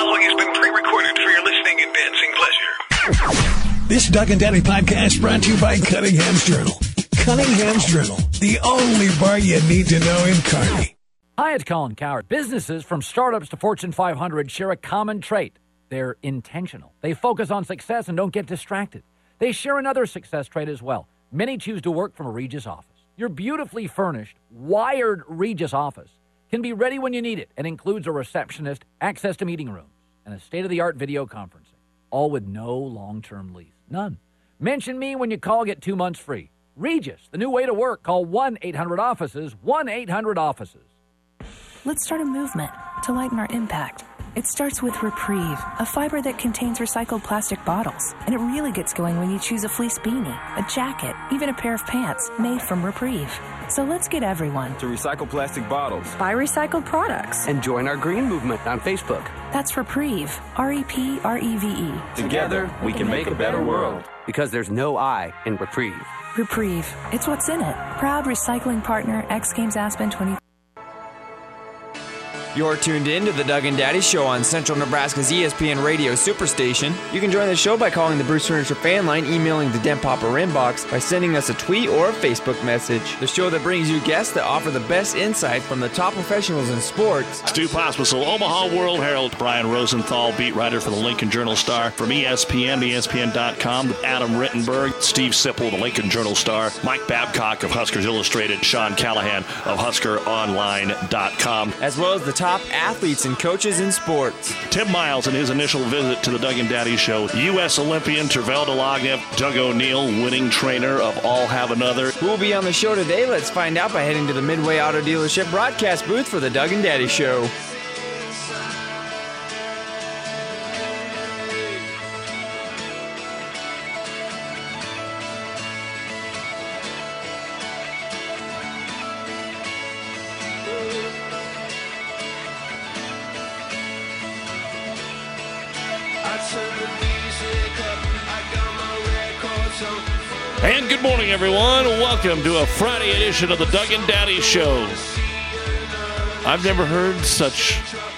following has been pre-recorded for your listening and dancing pleasure. This Doug and Daddy podcast brought to you by Cunningham's Journal. Cunningham's Journal, the only bar you need to know in Kearney. Hi, it's Colin Coward. Businesses from startups to Fortune 500 share a common trait. They're intentional. They focus on success and don't get distracted. They share another success trait as well. Many choose to work from a Regis office. Your beautifully furnished, wired Regis office can be ready when you need it and includes a receptionist, access to meeting rooms, and a state-of-the-art video conferencing, all with no long-term lease. None. Mention me when you call, get 2 months free. Regis, the new way to work. Call 1-800-OFFICES, 1-800-OFFICES. Let's start a movement to lighten our impact. It starts with Reprieve, a fiber that contains recycled plastic bottles. And it really gets going when you choose a fleece beanie, a jacket, even a pair of pants made from Reprieve. So let's get everyone to recycle plastic bottles, buy recycled products, and join our green movement on Facebook. That's Reprieve, R-E-P-R-E-V-E. Together, we can make a better world. Because there's no I in Reprieve. Reprieve, it's what's in it. Proud recycling partner, X Games Aspen 20. You're tuned in to the Doug and Daddy Show on Central Nebraska's ESPN Radio Superstation. You can join the show by calling the Bruce Furniture fan line, emailing the Den Popper inbox, by sending us a tweet or a Facebook message. The show that brings you guests that offer the best insight from the top professionals in sports. Stu Pospisil, Omaha World Herald. Brian Rosenthal, beat writer for the Lincoln Journal-Star. From ESPN, ESPN.com, Adam Rittenberg, Steve Sipple, the Lincoln Journal-Star, Mike Babcock of Huskers Illustrated, Sean Callahan of HuskerOnline.com. As well as the top athletes and coaches in sports. Tim Miles in his initial visit to the Doug and Daddy Show. U.S. Olympian Tervel Delagnev, Doug O'Neill, winning trainer of All Have Another. Who will be on the show today? Let's find out by heading to the Midway Auto Dealership broadcast booth for the Doug and Daddy Show. And good morning, everyone. Welcome to a Friday edition of the Doug and Daddy Show. I've never heard such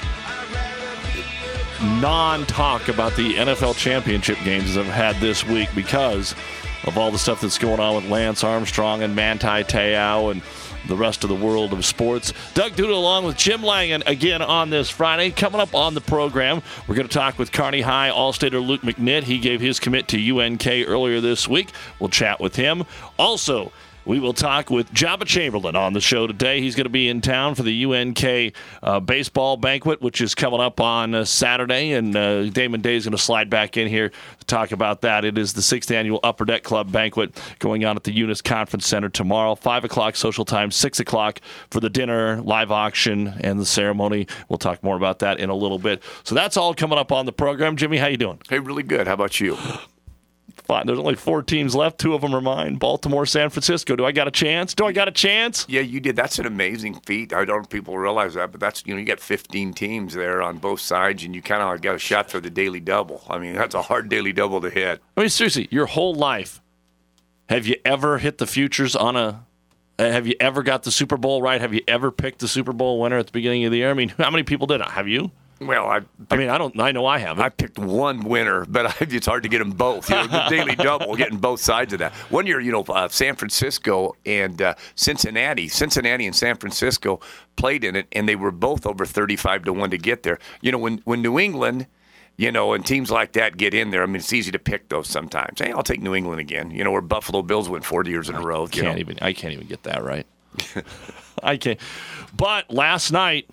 non-talk about the NFL championship games as I've had this week because of all the stuff that's going on with Lance Armstrong and Manti Te'o and the rest of the world of sports. Doug Duda along with Jim Langen again on this Friday. Coming up on the program, we're going to talk with Kearney High All-Stater Luke McNitt. He gave his commit to UNK earlier this week. We'll chat with him. Also, we will talk with Jabba Chamberlain on the show today. He's going to be in town for the UNK baseball banquet, which is coming up on Saturday, and Damon Day is going to slide back in here to talk about that. It is the 6th annual Upper Deck Club banquet going on at the Eunice Conference Center tomorrow, 5 o'clock social time, 6 o'clock for the dinner, live auction, and the ceremony. We'll talk more about that in a little bit. So that's all coming up on the program. Jimmy, how you doing? Hey, really good. How about you? Fine. There's only 4 teams left. 2 of them are mine. Baltimore, San Francisco. Do I got a chance? Yeah, you did. That's an amazing feat. I don't know if people realize that, but that's, you got 15 teams there on both sides, and you kind of got a shot for the daily double. I mean, that's a hard daily double to hit. I mean, seriously, your whole life, have you ever hit the futures on have you ever got the Super Bowl right? Have you ever picked the Super Bowl winner at the beginning of the year? I mean, how many people did it? Have you? Well, I know I haven't. I picked one winner, but it's hard to get them both. The daily double, getting both sides of that. One year, San Francisco and Cincinnati and San Francisco played in it, and they were both over 35-1 to get there. When New England, and teams like that get in there, I mean, it's easy to pick those sometimes. Hey, I'll take New England again. Where Buffalo Bills win 4 years in a row. I can't even get that right. I can't. But last night,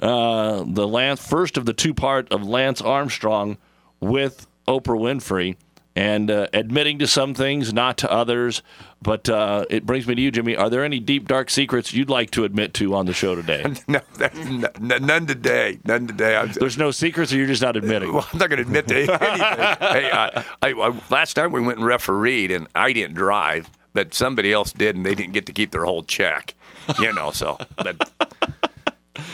the first of the 2-part of Lance Armstrong with Oprah Winfrey, and admitting to some things, not to others. But it brings me to you, Jimmy. Are there any deep, dark secrets you'd like to admit to on the show today? No, none today. None today. There's no secrets, or you're just not admitting? Well, I'm not going to admit to anything. Hey, last time we went and refereed, and I didn't drive, but somebody else did, and they didn't get to keep their whole check. So. But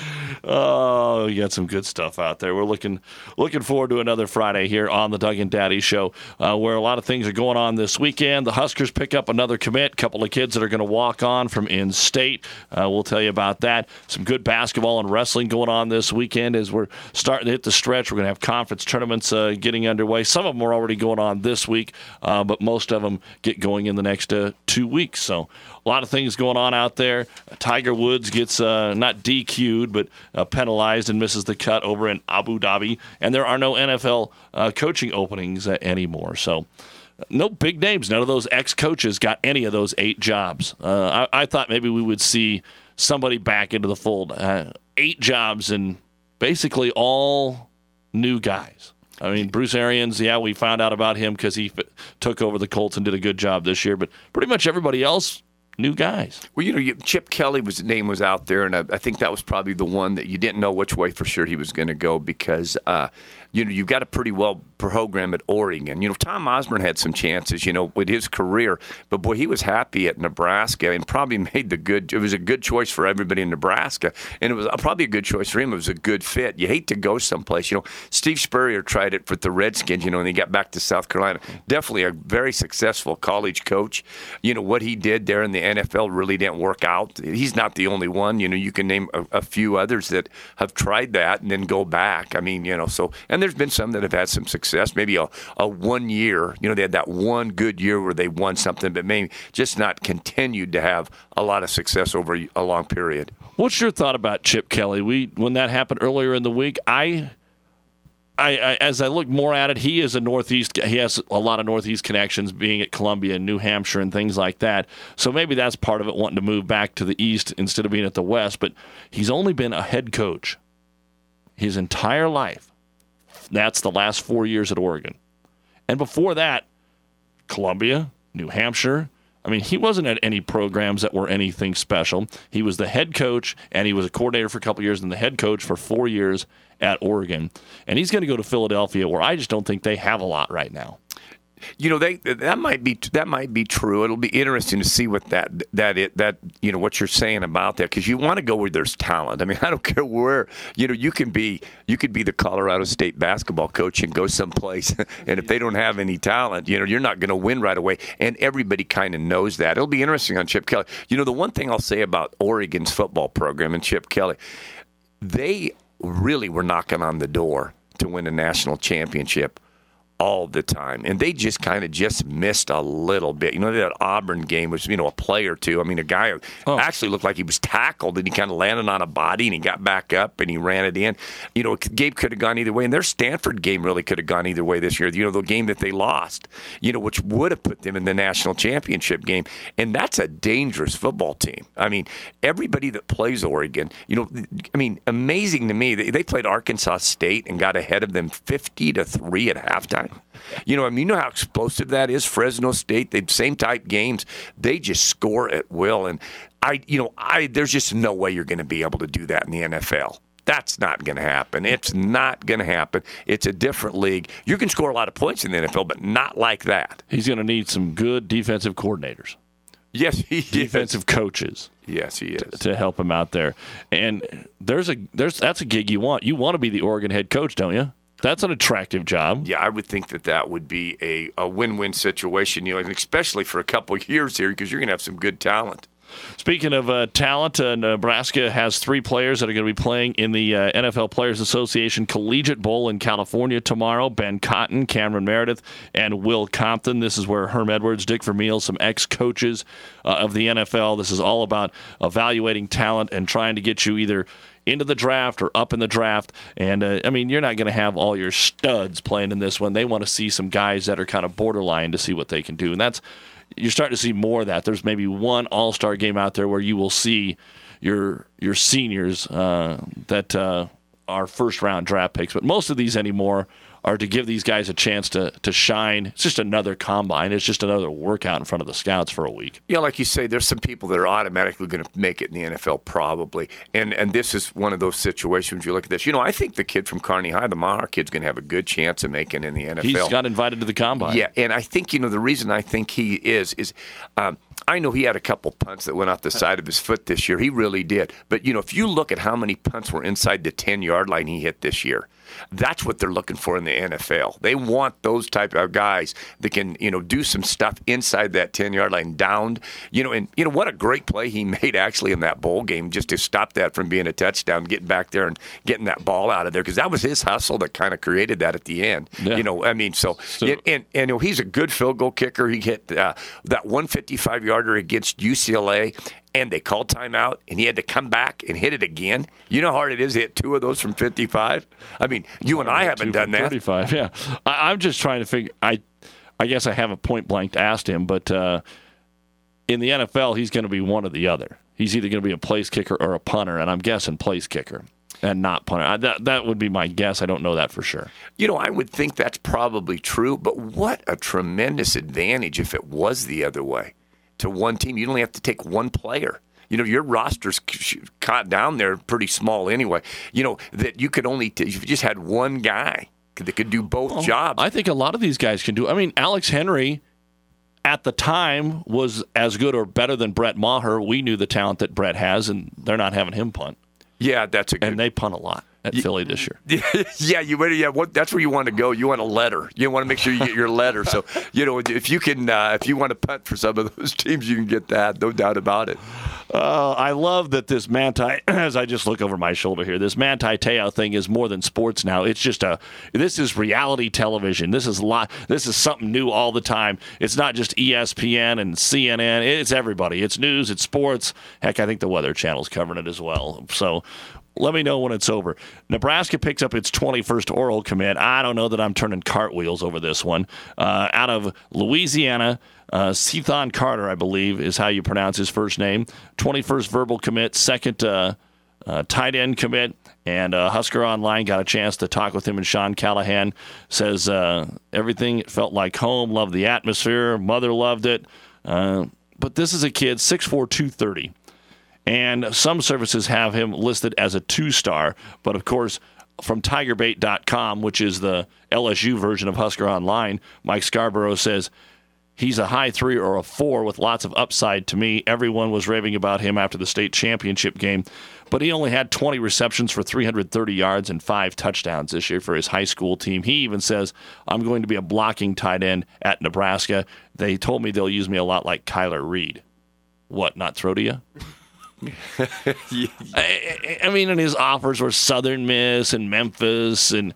Oh, you got some good stuff out there. We're looking forward to another Friday here on the Doug and Daddy Show, where a lot of things are going on this weekend. The Huskers pick up another commit, a couple of kids that are going to walk on from in-state. We'll tell you about that. Some good basketball and wrestling going on this weekend as we're starting to hit the stretch. We're going to have conference tournaments getting underway. Some of them are already going on this week, but most of them get going in the next 2 weeks. So a lot of things going on out there. Tiger Woods gets not DQ'd, but penalized and misses the cut over in Abu Dhabi. And there are no NFL coaching openings anymore. So no big names. None of those ex-coaches got any of those 8 jobs. I thought maybe we would see somebody back into the fold. 8 jobs and basically all new guys. I mean, Bruce Arians, we found out about him because he took over the Colts and did a good job this year. But pretty much everybody else, new guys. Well, Chip Kelly's name was out there, and I think that was probably the one that you didn't know which way for sure he was going to go because, you've got a pretty well program at Oregon. Tom Osborne had some chances, with his career, but boy, he was happy at Nebraska and probably made it was a good choice for everybody in Nebraska, and it was probably a good choice for him. It was a good fit. You hate to go someplace. Steve Spurrier tried it with the Redskins, and he got back to South Carolina. Definitely a very successful college coach. What he did there in the NFL really didn't work out. He's not the only one. You can name a few others that have tried that and then go back. I mean, and there's been some that have had some success, maybe a 1 year. They had that one good year where they won something, but maybe just not continued to have a lot of success over a long period. What's your thought about Chip Kelly? When that happened earlier in the week, I as I look more at it, he is a Northeast. He has a lot of Northeast connections, being at Columbia and New Hampshire and things like that. So maybe that's part of it, wanting to move back to the East instead of being at the West. But he's only been a head coach his entire life. That's the last 4 years at Oregon. And before that, Columbia, New Hampshire. I mean, he wasn't at any programs that were anything special. He was the head coach, and he was a coordinator for a couple of years, and the head coach for 4 years at Oregon. And he's going to go to Philadelphia, where I just don't think they have a lot right now. That might be true. It'll be interesting to see what what you're saying about that, because you want to go where there's talent. I mean, I don't care where you could be the Colorado State basketball coach and go someplace, and if they don't have any talent, you're not going to win right away. And everybody kind of knows that. It'll be interesting on Chip Kelly. The one thing I'll say about Oregon's football program and Chip Kelly, they really were knocking on the door to win a national championship all the time, and they just kind of missed a little bit. That Auburn game was, a play or two. I mean, a guy actually looked like he was tackled, and he kind of landed on a body, and he got back up, and he ran it in. Gabe could have gone either way, and their Stanford game really could have gone either way this year. The game that they lost, which would have put them in the national championship game, and that's a dangerous football team. I mean, everybody that plays Oregon, amazing to me. They played Arkansas State and got ahead of them 50-3 at halftime. You know how explosive that is. Fresno State, the same type games, they just score at will. And there's just no way you're going to be able to do that in the NFL. That's not going to happen. It's not going to happen. It's a different league. You can score a lot of points in the NFL, but not like that. He's going to need some good defensive coordinators. Yes, he is. Defensive coaches. Yes, he is. To help him out there. And that's a gig you want. You want to be the Oregon head coach, don't you? That's an attractive job. Yeah, I would think that would be a win-win situation, and especially for a couple of years here, because you're going to have some good talent. Speaking of talent, Nebraska has 3 players that are going to be playing in the NFL Players Association Collegiate Bowl in California tomorrow. Ben Cotton, Cameron Meredith, and Will Compton. This is where Herm Edwards, Dick Vermeil, some ex-coaches of the NFL. This is all about evaluating talent and trying to get you either into the draft or up in the draft. And, you're not going to have all your studs playing in this one. They want to see some guys that are kind of borderline to see what they can do. And you're starting to see more of that. There's maybe one all-star game out there where you will see your seniors that are first-round draft picks. But most of these anymore are to give these guys a chance to shine. It's just another combine. It's just another workout in front of the scouts for a week. Yeah, like you say, there's some people that are automatically going to make it in the NFL probably. And this is one of those situations. You look at this. I think the kid from Kearney High, the Maher kid's going to have a good chance of making it in the NFL. He's got invited to the combine. Yeah, and I think, the reason I think he is I know he had a couple punts that went off the side of his foot this year. He really did. But, if you look at how many punts were inside the 10-yard line he hit this year, that's what they're looking for in the NFL. They want those type of guys that can, do some stuff inside that 10-yard line downed. And what a great play he made actually in that bowl game just to stop that from being a touchdown, getting back there and getting that ball out of there, because that was his hustle that kind of created that at the end. Yeah. He's a good field goal kicker. He hit that 155-yarder against UCLA. And they called timeout, and he had to come back and hit it again. You know how hard it is to hit 2 of those from 55? I mean, you and I haven't done that. 35, yeah. I'm just trying to figure. I guess I haven't point blank asked him, but in the NFL, he's going to be one or the other. He's either going to be a place kicker or a punter, and I'm guessing place kicker and not punter. That would be my guess. I don't know that for sure. I would think that's probably true, but what a tremendous advantage if it was the other way. To one team, you only have to take one player. Your roster's caught down there pretty small anyway. That you could only if you just had one guy that could do both jobs. I think a lot of these guys can do. I mean, Alex Henry at the time was as good or better than Brett Maher. We knew the talent that Brett has, and they're not having him punt. Yeah, that's a good. And they punt a lot at Philly this year. That's where you want to go. You want a letter. You want to make sure you get your letter. So, if you can, if you want to punt for some of those teams, you can get that. No doubt about it. I love that this Manti, as I just look over my shoulder here, this Manti Te'o thing is more than sports now. It's just this is reality television. This is something new all the time. It's not just ESPN and CNN. It's everybody. It's news. It's sports. Heck, I think the Weather Channel's covering it as well. So, let me know when it's over. Nebraska picks up its 21st oral commit. I don't know that I'm turning cartwheels over this one. Out of Louisiana, Cethon Carter, I believe, is how you pronounce his first name. 21st verbal commit, second tight end commit. And Husker Online got a chance to talk with him, and Sean Callahan says everything felt like home, loved the atmosphere, mother loved it. But this is a kid, 6'4", 230. And some services have him listed as a 2-star. But, of course, from TigerBait.com, which is the LSU version of Husker Online, Mike Scarborough says he's a high 3 or a 4 with lots of upside to me. Everyone was raving about him after the state championship game. But he only had 20 receptions for 330 yards and 5 touchdowns this year for his high school team. He even says, I'm going to be a blocking tight end at Nebraska. They told me they'll use me a lot like Kyler Reed. What, not throw to you? I mean, and his offers were Southern Miss and Memphis and,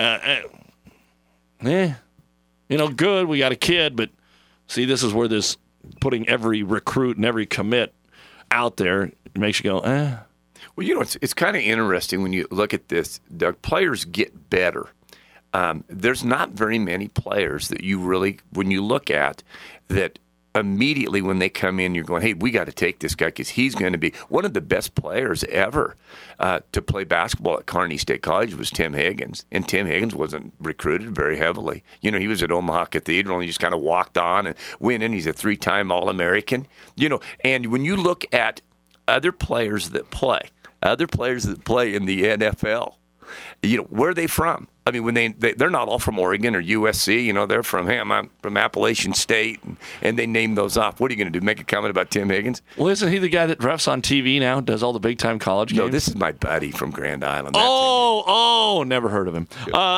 good. We got a kid, but see, this is where this putting every recruit and every commit out there makes you go, Well, it's kind of interesting when you look at this, Doug. Players get better. There's not very many players that you really, when you look at, that immediately when they come in, you're going, hey, we got to take this guy because he's going to be one of the best players ever to play basketball at Kearney State College was Tim Higgins. And Tim Higgins wasn't recruited very heavily. He was at Omaha Cathedral and he just kind of walked on and went in. He's a 3-time All-American. And when you look at other players that play in the NFL, where are they from? I mean, when they're not all from Oregon or USC, they're from, hey, I'm from Appalachian State, and they name those off. What are you going to do, make a comment about Tim Higgins? Well, isn't he the guy that refs on TV now, does all the big-time college games? No, this is my buddy from Grand Island. Never heard of him.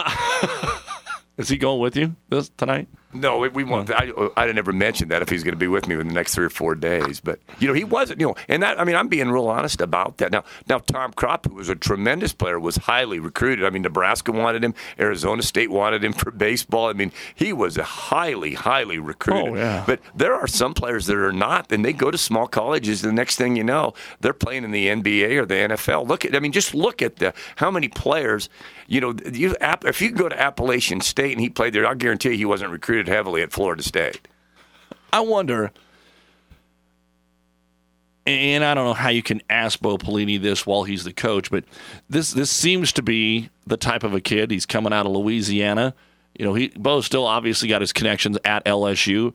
Is he going with you tonight? No, we won't. I never mentioned that if he's going to be with me in the next 3 or 4 days. But, he wasn't, and that, I'm being real honest about that. Now Tom Kropp, who was a tremendous player, was highly recruited. Nebraska wanted him. Arizona State wanted him for baseball. He was a highly, highly recruited. Oh, yeah. But there are some players that are not, and they go to small colleges. The next thing you know, they're playing in the NBA or the NFL. Just look at how many players, if you go to Appalachian State and he played there, I'll guarantee you he wasn't recruited heavily at Florida State. I wonder, and I don't know how you can ask Bo Pelini this while he's the coach, but this seems to be the type of a kid. He's coming out of Louisiana. Bo's still obviously got his connections at LSU.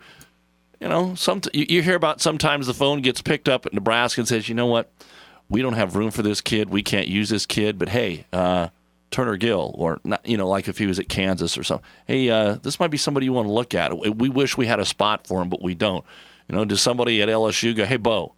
You hear about sometimes the phone gets picked up at Nebraska and says, you know what, we don't have room for this kid. We can't use this kid, but hey, Turner Gill, or not, like if he was at Kansas or something. Hey, this might be somebody you want to look at. We wish we had a spot for him, but we don't. Does somebody at LSU go, hey, Bo,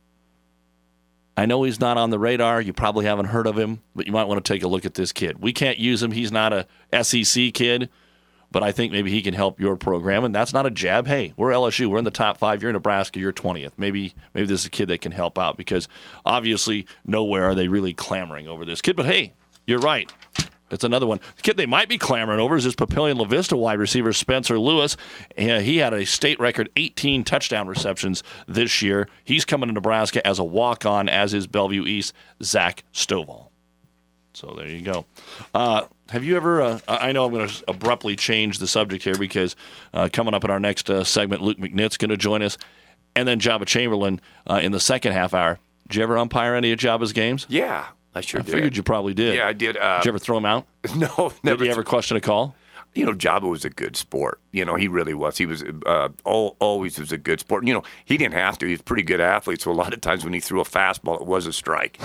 I know he's not on the radar. You probably haven't heard of him, but you might want to take a look at this kid. We can't use him. He's not a SEC kid, but I think maybe he can help your program, and that's not a jab. Hey, we're LSU. We're in the top 5. You're in Nebraska. You're 20th. Maybe this is a kid that can help out, because obviously nowhere are they really clamoring over this kid. But, hey, you're right. It's another one. The kid they might be clamoring over is this Papillion La Vista wide receiver, Spencer Lewis. He had a state record 18 touchdown receptions this year. He's coming to Nebraska as a walk-on, as is Bellevue East, Zach Stovall. So there you go. Have you ever, I know I'm going to abruptly change the subject here, because coming up in our next segment, Luke McNitt's going to join us, and then Jabba Chamberlain in the second half hour. Did you ever umpire any of Jabba's games? Yeah. I sure did. I figured you probably did. Yeah, I did. Did you ever throw him out? No, never. Did you ever question a call? Jabba was a good sport. He really was. He was always was a good sport. He didn't have to. He was a pretty good athlete, so a lot of times when he threw a fastball, it was a strike.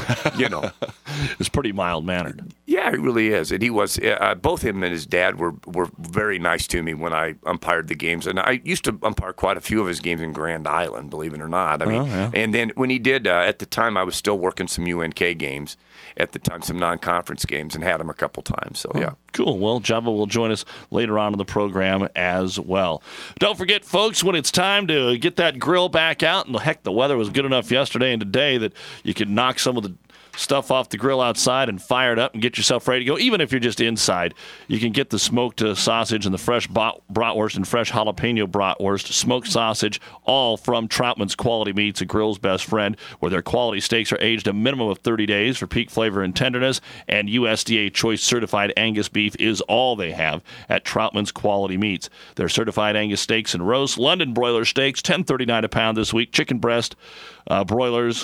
It's pretty mild-mannered. Yeah, he really is. And he was. Both him and his dad were very nice to me when I umpired the games. And I used to umpire quite a few of his games in Grand Island, believe it or not. And then when he did, at the time, I was still working some UNK games. At the time, some non-conference games, and had him a couple times. So, yeah. Cool. Well, Jabba will join us later on in the program as well. Don't forget, folks, when it's time to get that grill back out, and heck, the weather was good enough yesterday and today that you could knock some of the stuff off the grill outside and fire it up and get yourself ready to go. Even if you're just inside, you can get the smoked sausage and the fresh bratwurst and fresh jalapeno bratwurst, smoked sausage, all from Troutman's Quality Meats, a grill's best friend, where their quality steaks are aged a minimum of 30 days for peak flavor and tenderness, and USDA Choice Certified Angus beef is all they have at Troutman's Quality Meats. Their certified Angus steaks and roasts, London broiler steaks, $10.39 a pound this week. Chicken breast grillers,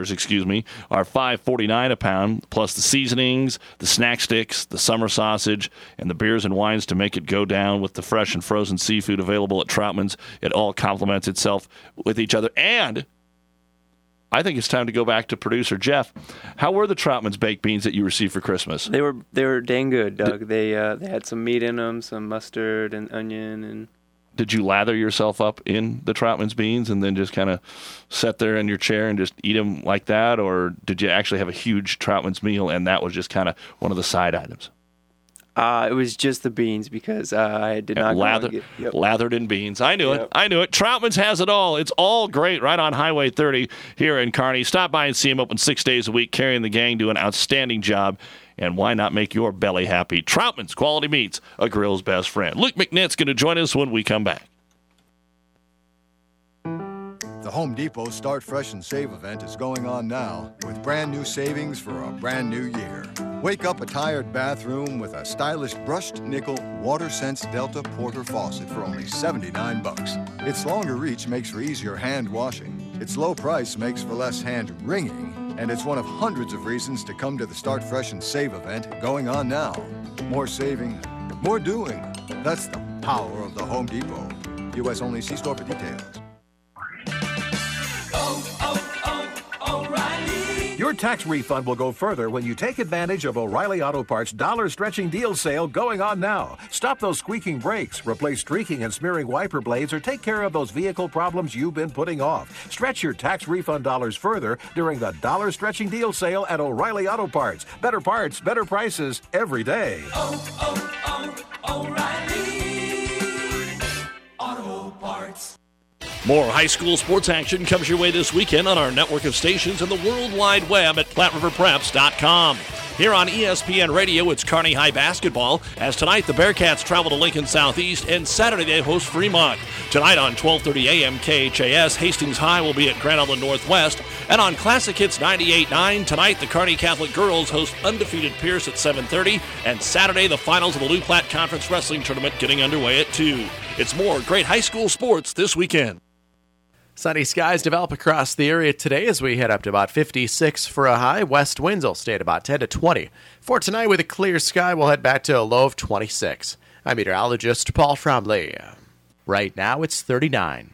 are $5.49 a pound, plus the seasonings, the snack sticks, the summer sausage, and the beers and wines to make it go down with the fresh and frozen seafood available at Troutman's. It all complements itself with each other. And I think it's time to go back to producer Jeff. How were the Troutman's baked beans that you received for Christmas? They were dang good, Doug. They had some meat in them, some mustard and onion and. Did you lather yourself up in the Troutman's beans and then just kind of sit there in your chair and just eat them like that? Or did you actually have a huge Troutman's meal and that was just kind of one of the side items? It was just the beans because I did not lathered in beans. I knew it. Troutman's has it all. It's all great right on Highway 30 here in Kearney. Stop by and see them open 6 days a week, carrying the gang, do an outstanding job. And why not make your belly happy? Troutman's Quality Meats, a grill's best friend. Luke McNitt's going to join us when we come back. The Home Depot Start Fresh and Save event is going on now with brand new savings for a brand new year. Wake up a tired bathroom with a stylish brushed nickel WaterSense Delta Porter faucet for only $79. Its longer reach makes for easier hand washing. Its low price makes for less hand wringing. And it's one of hundreds of reasons to come to the Start Fresh and Save event going on now. More saving, more doing. That's the power of the Home Depot. U.S. only. See store for details. O'Reilly. Your tax refund will go further when you take advantage of O'Reilly Auto Parts' dollar stretching deal sale going on now. Stop those squeaking brakes, replace streaking and smearing wiper blades, or take care of those vehicle problems you've been putting off. Stretch your tax refund dollars further during the dollar stretching deal sale at O'Reilly Auto Parts. Better parts, better prices every day. O'Reilly Auto Parts. More high school sports action comes your way this weekend on our network of stations and the World Wide Web at PlatteRiverPreps.com. Here on ESPN Radio, it's Kearney High basketball, as tonight the Bearcats travel to Lincoln Southeast, and Saturday they host Fremont. Tonight on 12:30 a.m. KHAS, Hastings High will be at Grand Island Northwest, and on Classic Hits 98.9, tonight the Kearney Catholic girls host undefeated Pierce at 7:30, and Saturday the finals of the Lou Platte Conference Wrestling Tournament getting underway at 2. It's more great high school sports this weekend. Sunny skies develop across the area today as we head up to about 56 for a high. West winds will stay at about 10 to 20. For tonight, with a clear sky, we'll head back to a low of 26. I'm meteorologist Paul Trombley. Right now, it's 39.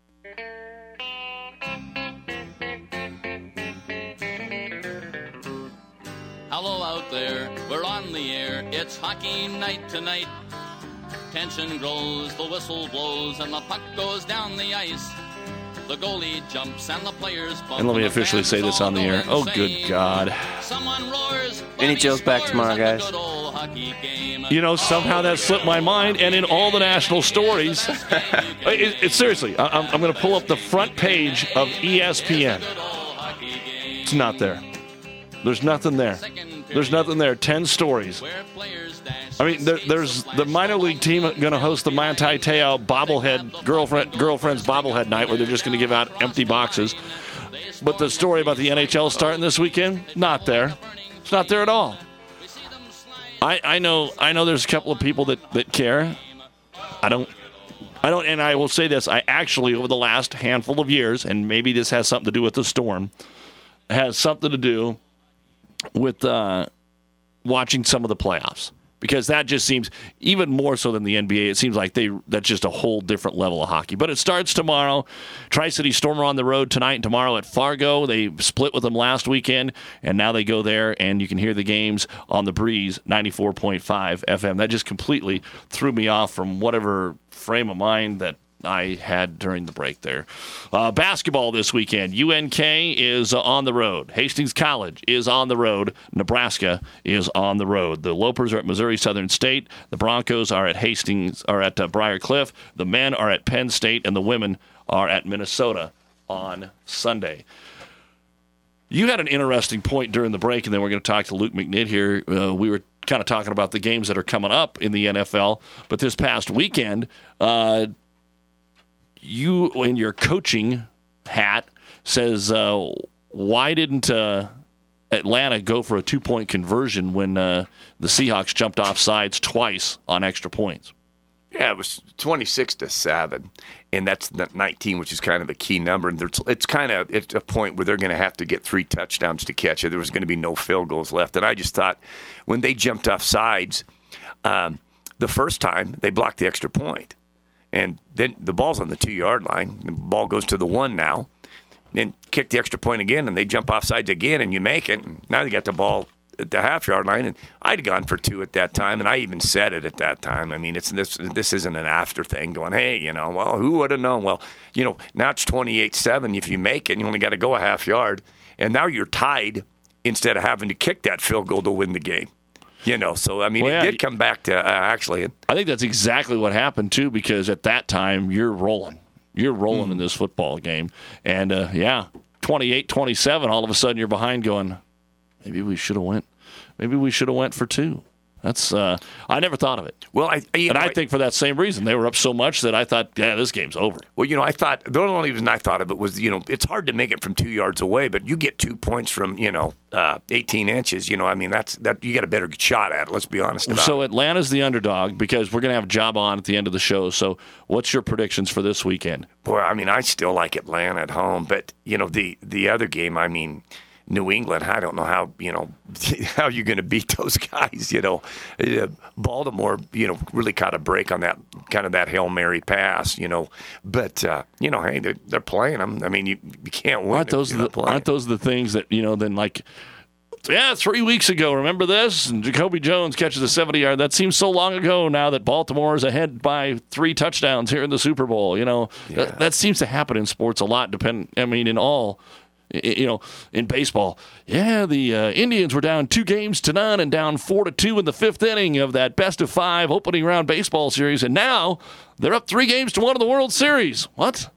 Hello out there, we're on the air. It's hockey night tonight. Tension grows, the whistle blows, and the puck goes down the ice. The goalie jumps and the players bump. And let me officially say this on the air. Oh, good God. Someone roars. NHL's back tomorrow, guys. You know, somehow that slipped my mind, and in all the national stories, seriously, I'm going to pull up the front page of ESPN. It's not there. There's nothing there. There's nothing there. 10 stories. I mean, there's the minor league team going to host the Manti Te'o bobblehead girlfriend's bobblehead night where they're just going to give out empty boxes. But the story about the NHL starting this weekend, not there. It's not there at all. I know there's a couple of people that care. I don't, and I will say this, I actually, over the last handful of years, and maybe this has something to do with the Storm, has something to do with watching some of the playoffs. Because that just seems, even more so than the NBA, it seems like that's just a whole different level of hockey. But it starts tomorrow. Tri-City Storm are on the road tonight and tomorrow at Fargo. They split with them last weekend, and now they go there, and you can hear the games on the Breeze 94.5 FM. That just completely threw me off from whatever frame of mind that I had during the break there. Basketball this weekend. UNK is on the road. Hastings College is on the road. Nebraska is on the road. The Lopers are at Missouri Southern State. The Broncos are at Briar Cliff. The men are at Penn State, and the women are at Minnesota on Sunday. You had an interesting point during the break, and then we're going to talk to Luke McNitt here. We were kind of talking about the games that are coming up in the NFL, but this past weekend, you, in your coaching hat, says, why didn't Atlanta go for a 2-point conversion when the Seahawks jumped off sides twice on extra points? Yeah, it was 26-7, and that's 19, which is kind of a key number. And it's a point where they're going to have to get 3 touchdowns to catch it. There was going to be no field goals left. And I just thought when they jumped off sides the first time, they blocked the extra point. And then the ball's on the 2-yard line. The ball goes to the 1 now. Then kick the extra point again, and they jump off sides again, and you make it. And now they got the ball at the half-yard line. And I'd gone for 2 at that time, and I even said it at that time. I mean, this isn't an after thing going, hey, well, who would have known? Well, now it's 28-7. If you make it, you only got to go a half yard. And now you're tied instead of having to kick that field goal to win the game. So, I mean, it did come back to actually. I think that's exactly what happened, too, because at that time, you're rolling. You're rolling in this football game. And, 28-27, all of a sudden you're behind going, maybe we should have went for 2. That's I never thought of it. Well, I think for that same reason they were up so much that I thought, this game's over. Well, I thought the only reason I thought of it was, it's hard to make it from 2 yards away, but you get 2 points from 18 inches. I mean that you got a better shot at it. Let's be honest about it. So Atlanta's the underdog because we're going to have Job on at the end of the show. So what's your predictions for this weekend? Boy, I mean I still like Atlanta at home, but the other game, I mean. New England, I don't know how how you're going to beat those guys. Baltimore, really caught a break on that kind of that Hail Mary pass. But hey, they're playing them. I mean, you can't win. Aren't those the things that then like? Yeah, 3 weeks ago, remember this? And Jacoby Jones catches a 70-yard. That seems so long ago now that Baltimore is ahead by 3 touchdowns here in the Super Bowl. That seems to happen in sports a lot. In all. In baseball, the Indians were down 2-0 and down 4-2 in the 5th inning of that best-of-5 opening round baseball series, and now they're up 3-1 in the World Series. What?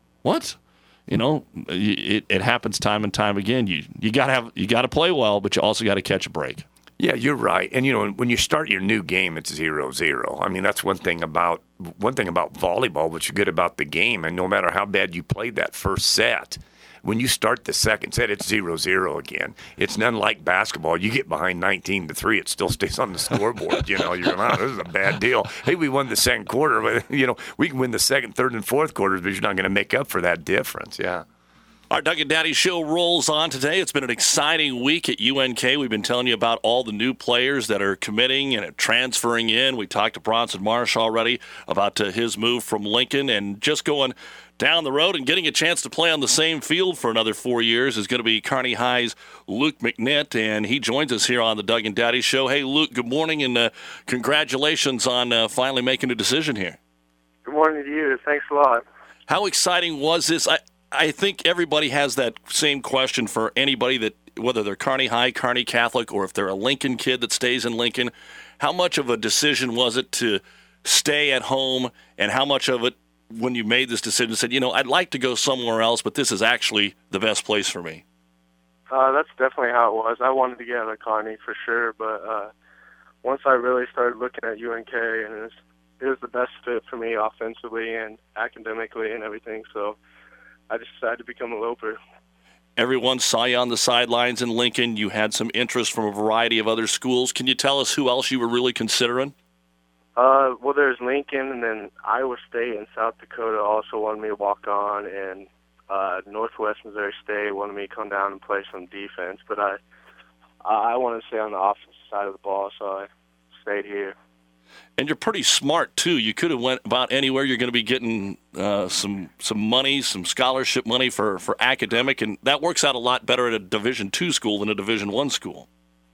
It happens time and time again. You got to play well, but you also got to catch a break. Yeah, you're right. And when you start your new game, it's 0-0. I mean, that's one thing about volleyball, which is good about the game. And no matter how bad you played that first set. when you start the second set, it's 0-0 again. It's none like basketball. You get behind 19-3, it still stays on the scoreboard. You're going, oh, this is a bad deal. Hey, we won the second quarter, but we can win the second, third, and fourth quarters, but you're not going to make up for that difference. Yeah. Our Doug and Daddy show rolls on today. It's been an exciting week at UNK. We've been telling you about all the new players that are committing and transferring in. We talked to Bronson Marsh already about his move from Lincoln, and just going down the road and getting a chance to play on the same field for another 4 years is going to be Kearney High's Luke McNitt, and he joins us here on the Doug and Daddy show. Hey, Luke, good morning, and congratulations on finally making a decision here. Good morning to you. Thanks a lot. How exciting was this? I think everybody has that same question for anybody that, whether they're Kearney High, Kearney Catholic, or if they're a Lincoln kid that stays in Lincoln. How much of a decision was it to stay at home, and how much of it, when you made this decision, said, I'd like to go somewhere else, but this is actually the best place for me? That's definitely how it was. I wanted to get out of Kearney for sure, but once I really started looking at UNK, and it was the best fit for me offensively and academically and everything, so I just decided to become a Loper. Everyone saw you on the sidelines in Lincoln. You had some interest from a variety of other schools. Can you tell us who else you were really considering? Well, there's Lincoln, and then Iowa State and South Dakota also wanted me to walk on, and Northwest Missouri State wanted me to come down and play some defense. But I wanted to stay on the offensive side of the ball, so I stayed here. And you're pretty smart, too. You could have went about anywhere. You're going to be getting some money, some scholarship money for academic, and that works out a lot better at a Division II school than a Division I school.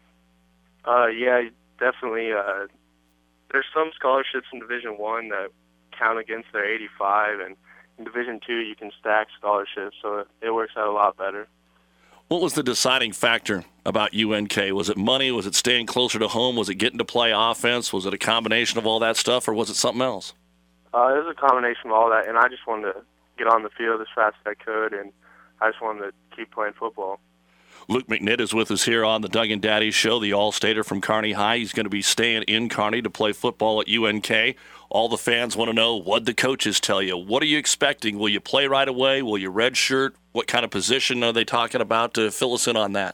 Yeah, definitely. There's some scholarships in Division I that count against their 85, and in Division II you can stack scholarships, so it works out a lot better. What was the deciding factor about UNK? Was it money? Was it staying closer to home? Was it getting to play offense? Was it a combination of all that stuff, or was it something else? It was a combination of all that, and I just wanted to get on the field as fast as I could, and I just wanted to keep playing football. Luke McNitt is with us here on the Doug and Daddy show, the All-Stater from Kearney High. He's going to be staying in Kearney to play football at UNK. All the fans want to know, what the coaches tell you. What are you expecting? Will you play right away? Will you redshirt? What kind of position are they talking about? To fill us in on that.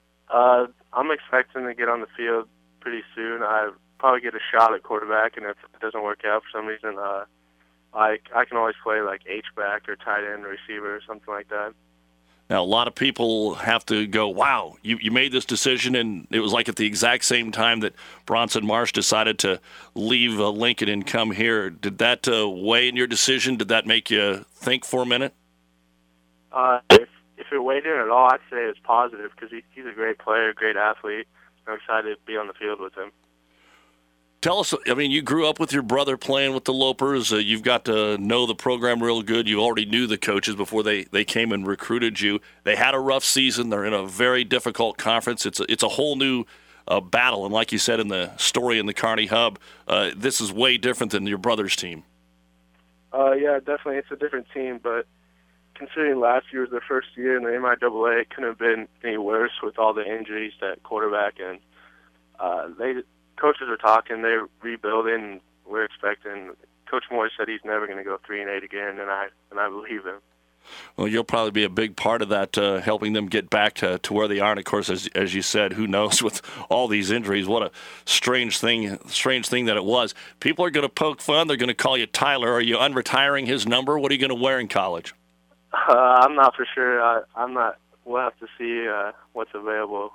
I'm expecting to get on the field pretty soon. I probably get a shot at quarterback, and if it doesn't work out for some reason, I can always play like H-back or tight end or receiver or something like that. Now, a lot of people have to go, wow, you made this decision, and it was like at the exact same time that Bronson Marsh decided to leave Lincoln and come here. Did that weigh in your decision? Did that make you think for a minute? If it weighed in at all, I'd say it's positive because he's a great player, great athlete. I'm excited to be on the field with him. Tell us, you grew up with your brother playing with the Lopers. You've got to know the program real good. You already knew the coaches before they came and recruited you. They had a rough season. They're in a very difficult conference. It's a whole new battle. And like you said in the story in the Kearney Hub, this is way different than your brother's team. Yeah, definitely. It's a different team. But considering last year was their first year in the MIAA, it couldn't have been any worse with all the injuries at quarterback. And coaches are talking, they're rebuilding. We're expecting. Coach Moore said he's never going to go 3-8 again, and I believe him. Well, you'll probably be a big part of that, helping them get back to where they are. And of course, as you said, who knows with all these injuries? What a strange thing that it was. People are going to poke fun. They're going to call you Tyler. Are you unretiring his number? What are you going to wear in college? I'm not for sure. I'm not. We'll have to see what's available.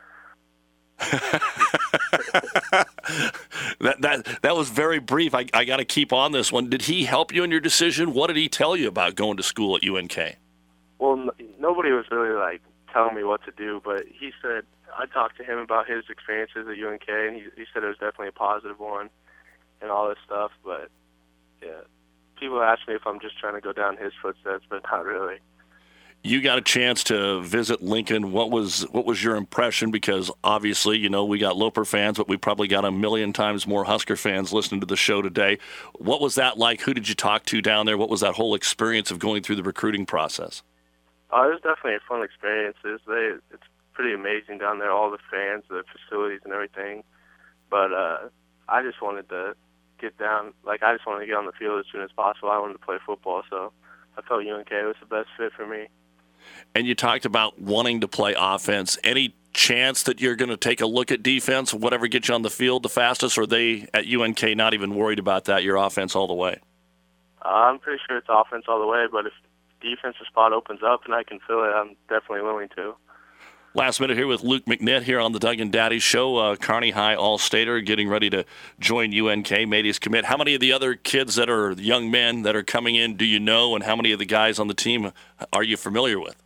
That was very brief. I got to keep on this one. Did he help you in your decision? What did he tell you about going to school at UNK? Well, nobody was really telling me what to do, but he said I talked to him about his experiences at UNK, and he said it was definitely a positive one and all this stuff. But yeah, people ask me if I'm just trying to go down his footsteps, but not really. You got a chance to visit Lincoln. What was your impression? Because obviously, we got Loper fans, but we probably got a million times more Husker fans listening to the show today. What was that like? Who did you talk to down there? What was that whole experience of going through the recruiting process? It was definitely a fun experience. It's pretty amazing down there, all the fans, the facilities and everything. But I just wanted to get down. I just wanted to get on the field as soon as possible. I wanted to play football, so I felt UNK was the best fit for me. And you talked about wanting to play offense. Any chance that you're going to take a look at defense, whatever gets you on the field the fastest, or are they at UNK not even worried about that, your offense all the way? I'm pretty sure it's offense all the way, but if defensive spot opens up and I can fill it, I'm definitely willing to. Last minute here with Luke McNitt here on the Doug and Daddy Show. Kearney High All-Stater getting ready to join UNK, made his commit. How many of the other kids that are young men that are coming in do you know, and how many of the guys on the team are you familiar with?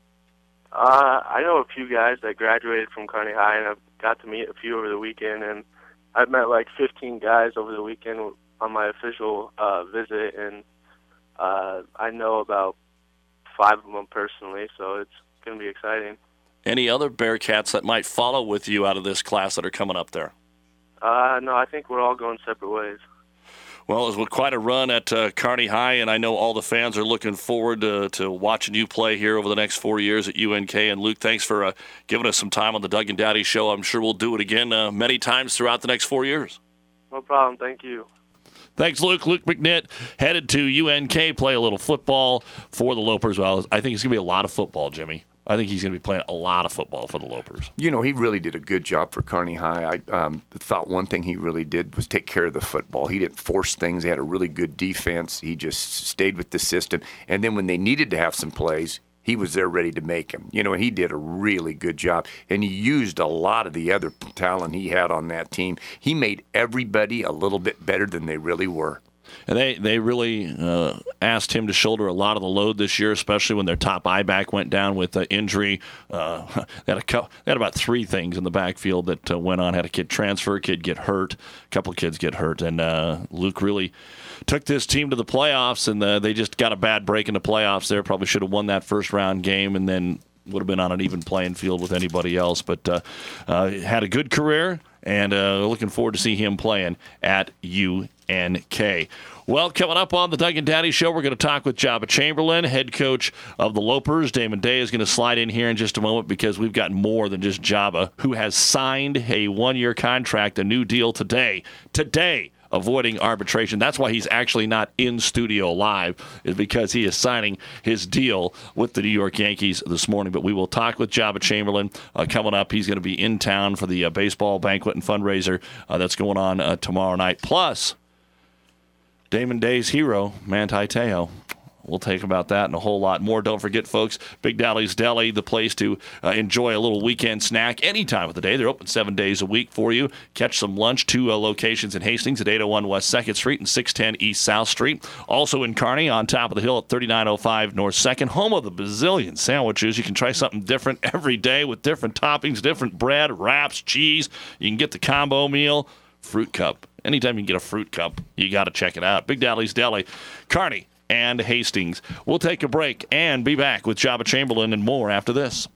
I know a few guys that graduated from Kearney High, and I've got to meet a few over the weekend, and I've met like 15 guys over the weekend on my official visit, and I know about 5 of them personally, so it's going to be exciting. Any other Bearcats that might follow with you out of this class that are coming up there? No, I think we're all going separate ways. Well, it was quite a run at Kearney High, and I know all the fans are looking forward to watching you play here over the next 4 years at UNK. And, Luke, thanks for giving us some time on the Doug and Daddy Show. I'm sure we'll do it again many times throughout the next 4 years. No problem. Thank you. Thanks, Luke. Luke McNitt headed to UNK, play a little football for the Lopers. Well, I think it's going to be a lot of football, Jimmy. I think he's going to be playing a lot of football for the Lopers. You know, he really did a good job for Kearney High. I thought one thing he really did was take care of the football. He didn't force things. He had a really good defense. He just stayed with the system. And then when they needed to have some plays, he was there ready to make them. You know, and he did a really good job. And he used a lot of the other talent he had on that team. He made everybody a little bit better than they really were. And they really asked him to shoulder a lot of the load this year, especially when their top I-back went down with injury. They had about 3 things in the backfield that went on. Had a kid transfer, a kid get hurt, a couple of kids get hurt. And Luke really took this team to the playoffs, and they just got a bad break in the playoffs there. Probably should have won that first-round game and then would have been on an even playing field with anybody else. But had a good career, and looking forward to see him playing at UNK. Well, coming up on the Doug and Daddy Show, we're going to talk with Jabba Chamberlain, head coach of the Lopers. Damon Day is going to slide in here in just a moment because we've got more than just Jabba, who has signed a 1-year contract, a new deal today, avoiding arbitration. That's why he's actually not in studio live, is because he is signing his deal with the New York Yankees this morning. But we will talk with Jabba Chamberlain coming up. He's going to be in town for the baseball banquet and fundraiser that's going on tomorrow night. Plus, Damon Day's hero, Manti Te'o. We'll take about that and a whole lot more. Don't forget, folks, Big Dolly's Deli, the place to enjoy a little weekend snack any time of the day. They're open 7 days a week for you. Catch some lunch. 2 locations in Hastings at 801 West 2nd Street and 610 East South Street. Also in Kearney, on top of the hill at 3905 North 2nd, home of the bazillion sandwiches. You can try something different every day with different toppings, different bread, wraps, cheese. You can get the combo meal. Fruit cup. Anytime you can get a fruit cup, you got to check it out. Big Dolly's Deli, Kearney and Hastings. We'll take a break and be back with Jabba Chamberlain and more after this.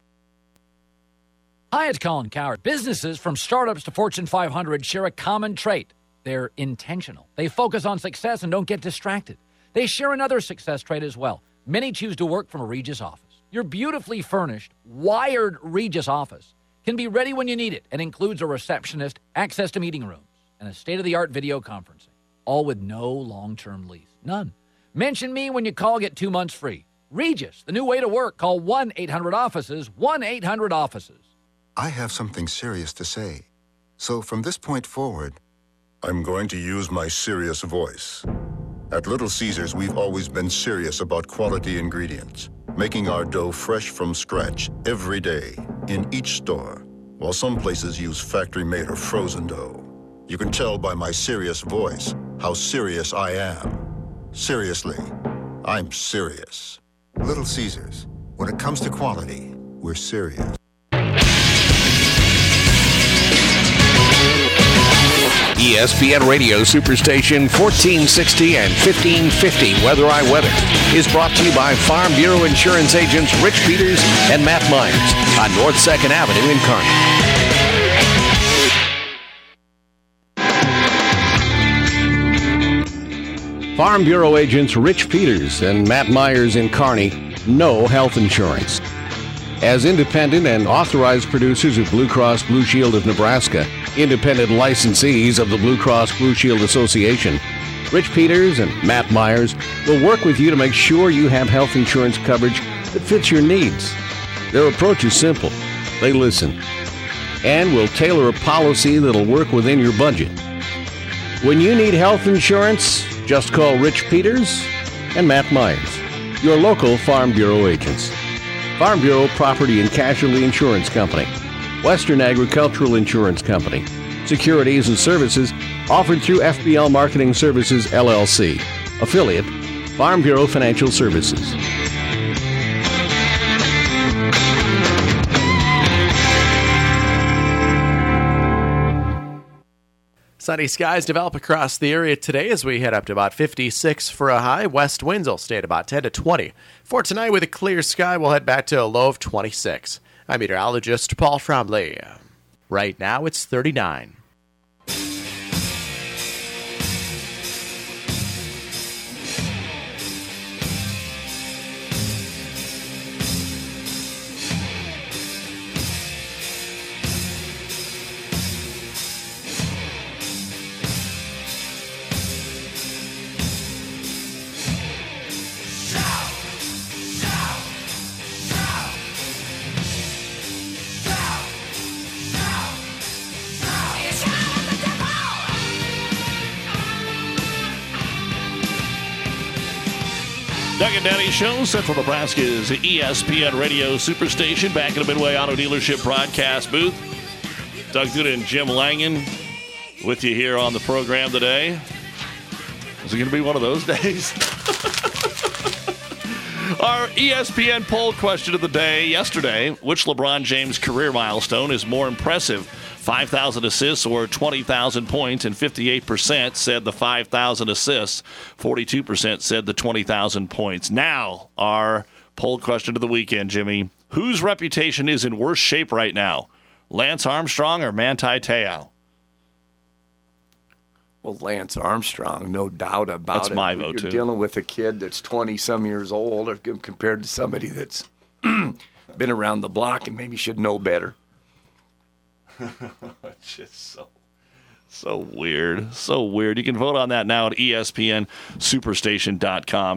Hi, it's Colin Coward. Businesses from startups to Fortune 500 share a common trait. They're intentional. They focus on success and don't get distracted. They share another success trait as well. Many choose to work from a Regis office. Your beautifully furnished, wired Regis office can be ready when you need it and includes a receptionist, access to meeting rooms, and a state-of-the-art video conferencing, all with no long-term lease. None. Mention me when you call, get 2 months free. Regis, the new way to work. Call 1-800-OFFICES, 1-800-OFFICES. I have something serious to say. So from this point forward, I'm going to use my serious voice. At Little Caesars, we've always been serious about quality ingredients, making our dough fresh from scratch every day in each store, while some places use factory-made or frozen dough. You can tell by my serious voice how serious I am. Seriously, I'm serious. Little Caesars, when it comes to quality, we're serious. ESPN Radio Superstation 1460 and 1550 Weather I Weather is brought to you by Farm Bureau Insurance agents Rich Peters and Matt Myers on North 2nd Avenue in Kearney. Farm Bureau agents Rich Peters and Matt Myers in Kearney know health insurance. As independent and authorized producers of Blue Cross Blue Shield of Nebraska, independent licensees of the Blue Cross Blue Shield Association, Rich Peters and Matt Myers will work with you to make sure you have health insurance coverage that fits your needs. Their approach is simple. They listen and will tailor a policy that'll work within your budget. When you need health insurance, just call Rich Peters and Matt Myers, your local Farm Bureau agents. Farm Bureau Property and Casualty Insurance Company, Western Agricultural Insurance Company, securities and services offered through FBL Marketing Services, LLC, affiliate, Farm Bureau Financial Services. Sunny skies develop across the area today as we head up to about 56 for a high. West winds will stay at about 10 to 20. For tonight, with a clear sky, we'll head back to a low of 26. I'm meteorologist Paul Fromley. Right now, it's 39. Doug and Daddy Show, Central Nebraska's ESPN Radio Superstation, back in the Midway Auto Dealership broadcast booth. Doug Duda and Jim Langen with you here on the program today. Is it going to be one of those days? Our ESPN poll question of the day yesterday: which LeBron James career milestone is more impressive? 5,000 assists or 20,000 points, and 58% said the 5,000 assists. 42% said the 20,000 points. Now, our poll question of the weekend, Jimmy. Whose reputation is in worse shape right now? Lance Armstrong or Manti Te'o? Well, Lance Armstrong, no doubt about it. That's my vote, too. You're dealing with a kid that's 20-some years old compared to somebody that's been around the block and maybe should know better. It's just so weird. So weird. You can vote on that now at ESPNSuperstation.com.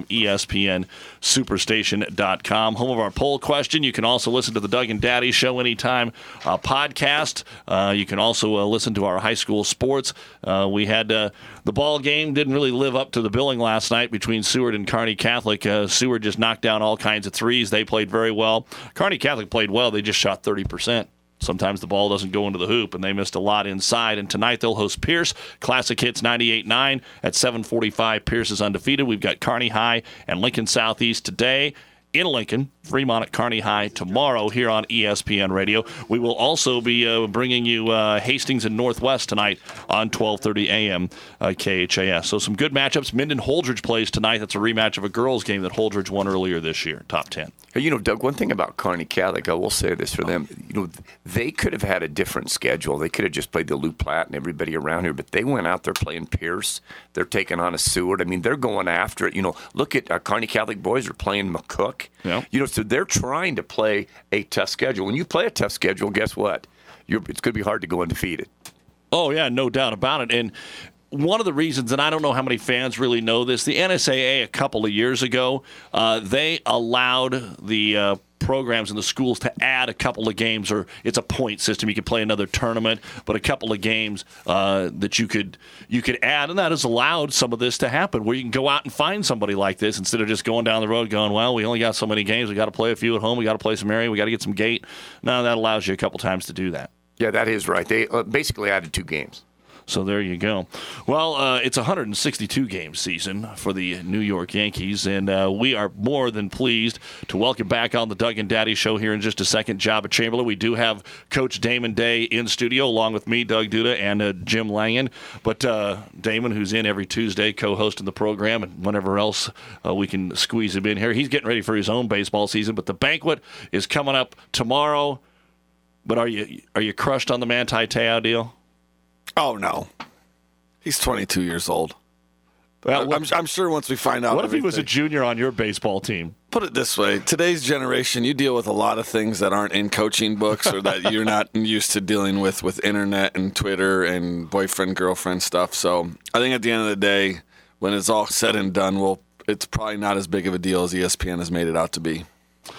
ESPNSuperstation.com. Home of our poll question. You can also listen to the Doug and Daddy Show anytime podcast. You can also listen to our high school sports. We had the ball game didn't really live up to the billing last night between Seward and Kearney Catholic. Seward just knocked down all kinds of threes. They played very well. Kearney Catholic played well. They just shot 30%. Sometimes the ball doesn't go into the hoop, and they missed a lot inside. And tonight they'll host Pierce. Classic Hits 98.9 at 7:45. Pierce is undefeated. We've got Kearney High and Lincoln Southeast today in Lincoln. Fremont at Kearney High tomorrow here on ESPN Radio. We will also be bringing you Hastings and Northwest tonight on 12:30 a.m. KHAS. So some good matchups. Minden Holdridge plays tonight. That's a rematch of a girls' game that Holdridge won earlier this year, top 10. Hey, you know, Doug, one thing about Kearney Catholic, I will say this for them. You know, they could have had a different schedule. They could have just played the Lou Platte and everybody around here, but they went out there playing Pierce. They're taking on a Seward. I mean, they're going after it. You know, look at Kearney Catholic boys are playing McCook. Yeah. You know, so they're trying to play a tough schedule. When you play a tough schedule, guess what? It's going to be hard to go undefeated. Oh, yeah, no doubt about it. And one of the reasons, and I don't know how many fans really know this, the NSAA a couple of years ago, they allowed the programs in the schools to add a couple of games, or it's a point system. You could play another tournament, but a couple of games that you could add, and that has allowed some of this to happen, where you can go out and find somebody like this instead of just going down the road going, well, we only got so many games. We got to play a few at home. We got to play some area. We got to get some gate. Now that allows you a couple times to do that. Yeah, that is right. They basically added 2 games. So there you go. Well, it's a 162-game season for the New York Yankees, and we are more than pleased to welcome back on the Doug and Daddy Show here in just a second, Jabba Chamberlain. We do have Coach Damon Day in studio, along with me, Doug Duda, and Jim Langen. But Damon, who's in every Tuesday, co-hosting the program, and whenever else we can squeeze him in here. He's getting ready for his own baseball season, but the banquet is coming up tomorrow. But are you crushed on the Manti Te'o deal? Oh, no. He's 22 years old. Well, I'm sure once we find out. What if he was a junior on your baseball team? Put it this way. Today's generation, you deal with a lot of things that aren't in coaching books or that you're not used to dealing with internet and Twitter and boyfriend, girlfriend stuff. So I think at the end of the day, when it's all said and done, it's probably not as big of a deal as ESPN has made it out to be.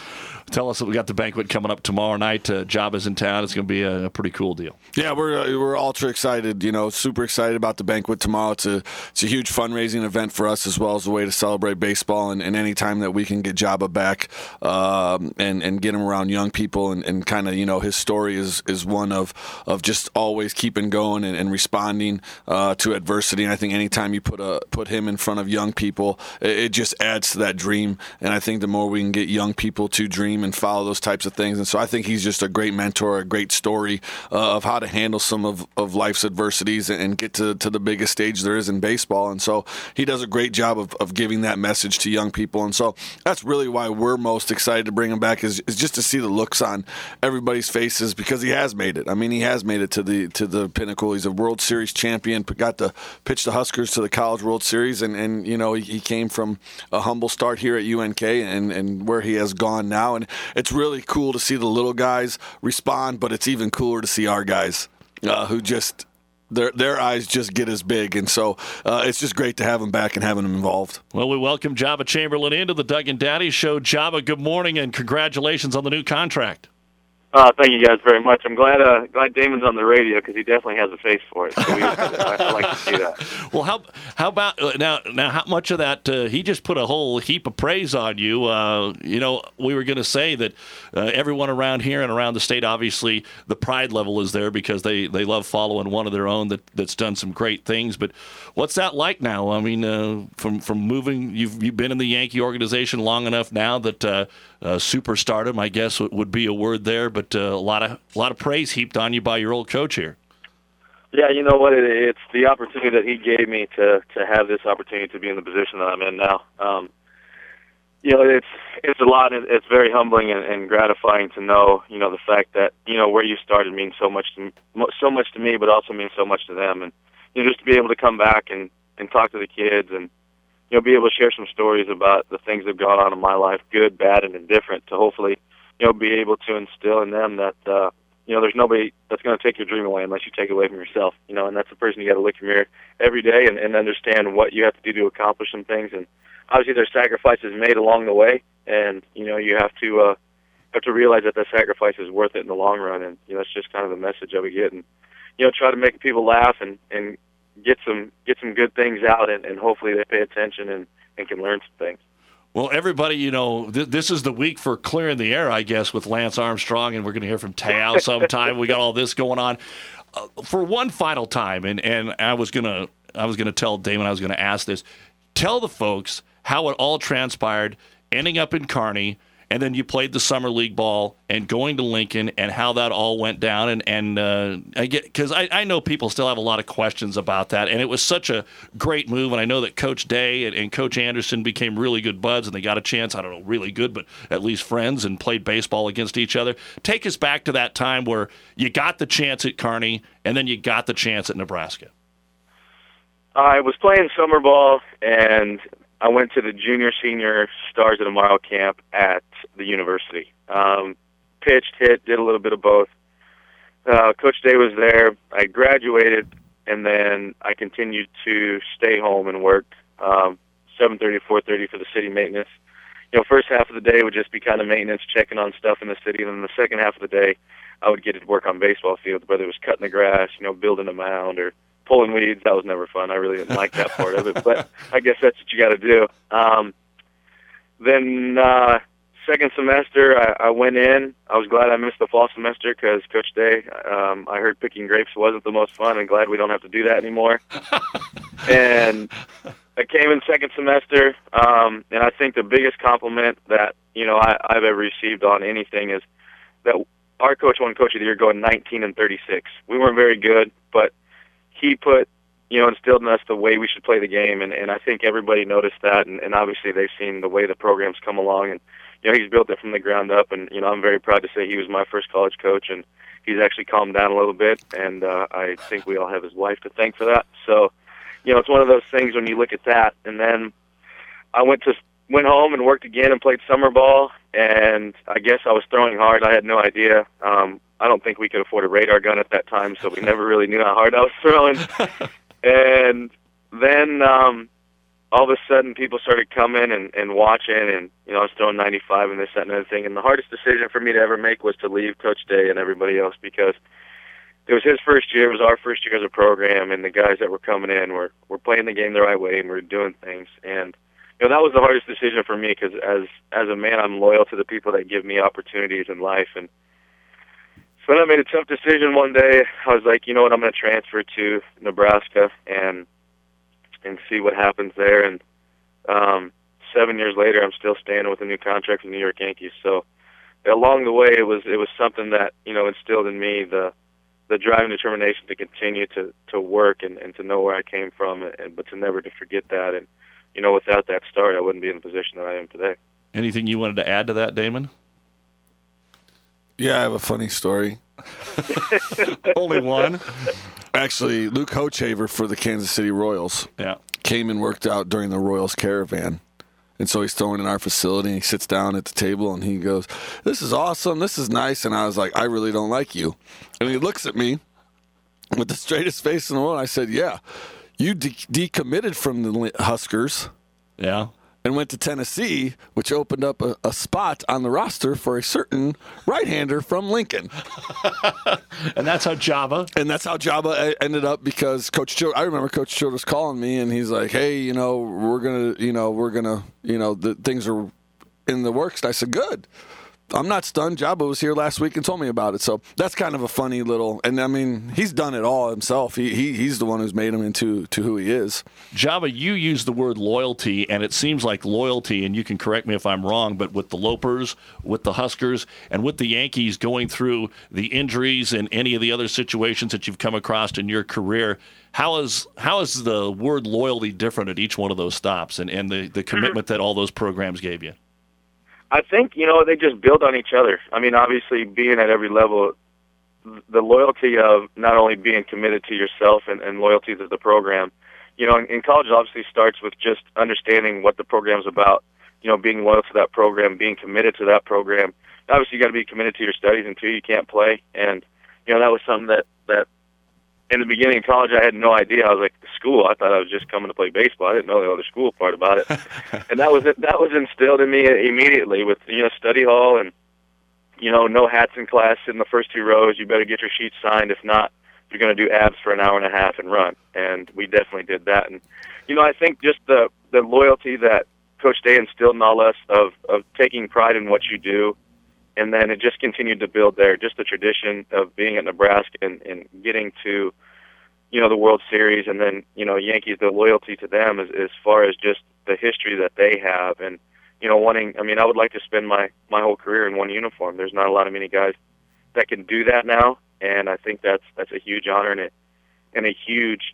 tell us that we got the banquet coming up tomorrow night. Jaba's in town. It's going to be a pretty cool deal. Yeah, we're ultra excited. Super excited about the banquet tomorrow. It's a huge fundraising event for us as well as a way to celebrate baseball. And any time that we can get Jaba back and get him around young people and kind of his story is one of just always keeping going and responding to adversity. And I think anytime you put him in front of young people, it just adds to that dream. And I think the more we can get young people to dream and follow those types of things. And so I think he's just a great mentor, a great story of how to handle some of life's adversities and get to the biggest stage there is in baseball. And so he does a great job of giving that message to young people. And so that's really why we're most excited to bring him back is just to see the looks on everybody's faces, because he has made it. I mean, he has made it to the pinnacle. He's a World Series champion, got to pitch the Huskers to the College World Series, and he came from a humble start here at UNK and where he has gone now. And it's really cool to see the little guys respond, but it's even cooler to see our guys who just their eyes just get as big. And so it's just great to have him back and having him involved. Well, we welcome Jaba Chamberlain into the Doug and Daddy Show. Jaba, good morning and congratulations on the new contract. Thank you guys very much. I'm glad Damon's on the radio because he definitely has a face for it. So I like to see that. Well, how about now? How much of that he just put a whole heap of praise on you? We were going to say that everyone around here and around the state, obviously, the pride level is there because they love following one of their own that's done some great things. But what's that like now? I mean, from moving, you've been in the Yankee organization long enough now that superstardom, I guess, would be a word there. But a lot of praise heaped on you by your old coach here. Yeah, you know what? It's the opportunity that he gave me to have this opportunity to be in the position that I'm in now. It's a lot. It's very humbling and gratifying to know, the fact that where you started means so much to me, but also means so much to them. And just to be able to come back and talk to the kids and be able to share some stories about the things that have gone on in my life, good, bad, and indifferent, to hopefully be able to instill in them that, there's nobody that's going to take your dream away unless you take it away from yourself, and that's the person you got to look in the mirror every day and understand what you have to do to accomplish some things. And obviously there's sacrifices made along the way, and, you have to realize that sacrifice is worth it in the long run. And, that's just kind of the message I would get. And, try to make people laugh and get some good things out, and hopefully they pay attention and can learn some things. Well, everybody, this is the week for clearing the air, I guess, with Lance Armstrong, and we're going to hear from Te'o sometime. We got all this going on. For one final time, and I was going to tell Damon, I was going to ask this. Tell the folks how it all transpired, ending up in Kearney, and then you played the summer league ball and going to Lincoln, and how that all went down. And I get, because I know people still have a lot of questions about that, and it was such a great move. And I know that Coach Day and Coach Anderson became really good buds, and they got a chance, I don't know, really good, but at least friends, and played baseball against each other. Take us back to that time where you got the chance at Kearney, and then you got the chance at Nebraska. I was playing summer ball, and I went to the junior-senior Stars of Tomorrow camp at the university. Pitched, hit, did a little bit of both. Coach Day was there. I graduated, and then I continued to stay home and work 7:30 to 4:30 for the city maintenance. First half of the day would just be kind of maintenance, checking on stuff in the city, and then the second half of the day I would get to work on baseball fields, whether it was cutting the grass, building a mound, or pulling weeds. That was never fun. I really didn't like that part of it, but I guess that's what you got to do. Then second semester, I went in. I was glad I missed the fall semester because Coach Day, I heard picking grapes wasn't the most fun, and glad we don't have to do that anymore. And I came in second semester, and I think the biggest compliment that I've ever received on anything is that our coach won Coach of the Year going 19-36. We weren't very good, but he put, instilled in us the way we should play the game, and I think everybody noticed that, and obviously they've seen the way the program's come along, and, he's built it from the ground up, and, I'm very proud to say he was my first college coach, and he's actually calmed down a little bit, and I think we all have his wife to thank for that. So, it's one of those things when you look at that, and then I went home and worked again and played summer ball, and I guess I was throwing hard. I had no idea. I don't think we could afford a radar gun at that time, so we never really knew how hard I was throwing. And then all of a sudden people started coming and watching, and I was throwing 95 and this, that, and other thing. And the hardest decision for me to ever make was to leave Coach Day and everybody else, because it was his first year, it was our first year as a program, and the guys that were coming in were playing the game the right way and were doing things. And that was the hardest decision for me, because as a man, I'm loyal to the people that give me opportunities in life. And so then I made a tough decision one day. I was like, you know what, I'm going to transfer to Nebraska and see what happens there. And 7 years later, I'm still staying with a new contract with the New York Yankees. So along the way, it was something that instilled in me the drive and determination to continue to work and to know where I came from, but to never to forget that. And without that start, I wouldn't be in the position that I am today. Anything you wanted to add to that, Damon? Yeah, I have a funny story. Only one? Actually, Luke Hochaver for the Kansas City Royals came and worked out during the Royals caravan. And so he's throwing in our facility, and he sits down at the table, and he goes, "This is awesome. This is nice." And I was like, "I really don't like you." And he looks at me with the straightest face in the world. I said, "Yeah, you decommitted from the Huskers. Yeah. And went to Tennessee, which opened up a spot on the roster for a certain right-hander from Lincoln." And that's how Java ended up, because I remember Coach Childress calling me, and he's like, "Hey, we're gonna, the things are in the works." And I said, "Good. I'm not stunned. Jabba was here last week and told me about it." So that's kind of a funny little, and I mean, he's done it all himself. He's the one who's made him into who he is. Jabba, you use the word loyalty, and it seems like loyalty, and you can correct me if I'm wrong, but with the Lopers, with the Huskers, and with the Yankees going through the injuries and any of the other situations that you've come across in your career, how is the word loyalty different at each one of those stops and the commitment that all those programs gave you? I think, they just build on each other. I mean, obviously, being at every level, the loyalty of not only being committed to yourself and loyalty to the program, in college, obviously starts with just understanding what the program's about, being loyal to that program, being committed to that program. Obviously, you got to be committed to your studies, and too, you can't play. And, that was something that in the beginning of college, I had no idea. I was like, school, I thought I was just coming to play baseball. I didn't know the other school part about it. And that was instilled in me immediately with, study hall and, no hats in class, sit in the first two rows. You better get your sheets signed. If not, you're going to do abs for an hour and a half and run. And we definitely did that. And, I think just the loyalty that Coach Day instilled in all us of taking pride in what you do, and then it just continued to build there. Just the tradition of being at Nebraska and getting to, the World Series, and then, Yankees, the loyalty to them as far as just the history that they have. And, I would like to spend my whole career in one uniform. There's not a lot of many guys that can do that now. And I think that's a huge honor and a huge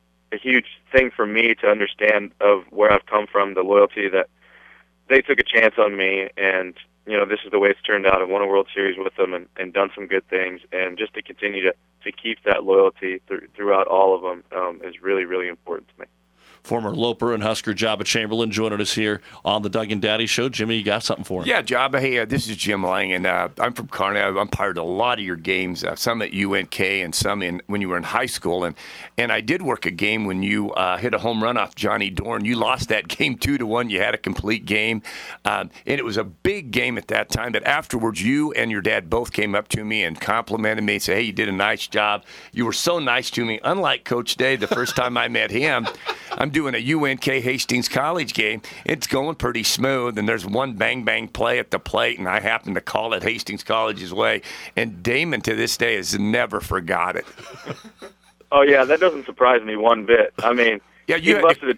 thing for me to understand of where I've come from, the loyalty that they took a chance on me, and, this is the way it's turned out. I've won a World Series with them and done some good things, and just to continue to keep that loyalty throughout all of them is really, really important to me. Former Loper and Husker Jabba Chamberlain joining us here on the Doug and Daddy Show. Jimmy, you got something for him? Yeah, Jabba. Hey, this is Jim Lang, and I'm from Kearney. I've umpired a lot of your games, some at UNK and some when you were in high school. And I did work a game when you hit a home run off Johnny Dorn. You lost that game 2-1. You had a complete game. And it was a big game at that time. But afterwards, you and your dad both came up to me and complimented me and said, "Hey, you did a nice job. You were so nice to me." Unlike Coach Day, the first time I met him, I'm doing a UNK Hastings College game. It's going pretty smooth, and there's one bang-bang play at the plate, and I happen to call it Hastings College's way. And Damon, to this day, has never forgot it. Oh, yeah, that doesn't surprise me one bit. I mean, yeah, he busted a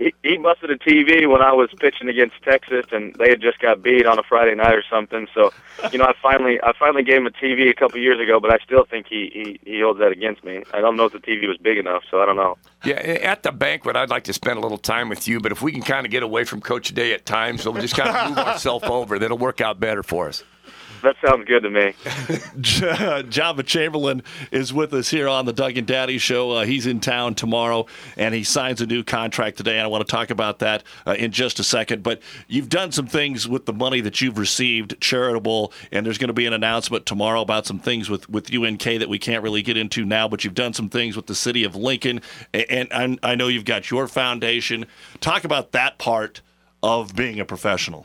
TV when I was pitching against Texas, and they had just got beat on a Friday night or something. So, I finally gave him a TV a couple years ago, but I still think he holds that against me. I don't know if the TV was big enough, so I don't know. Yeah, at the banquet, I'd like to spend a little time with you, but if we can kind of get away from Coach Day at times, so we'll just kind of move ourselves over, that'll work out better for us. That sounds good to me. Jabba Chamberlain is with us here on the Doug and Daddy Show. He's in town tomorrow, and he signs a new contract today, and I want to talk about that in just a second. But you've done some things with the money that you've received, charitable, and there's going to be an announcement tomorrow about some things with UNK that we can't really get into now, but you've done some things with the city of Lincoln, and I know you've got your foundation. Talk about that part of being a professional.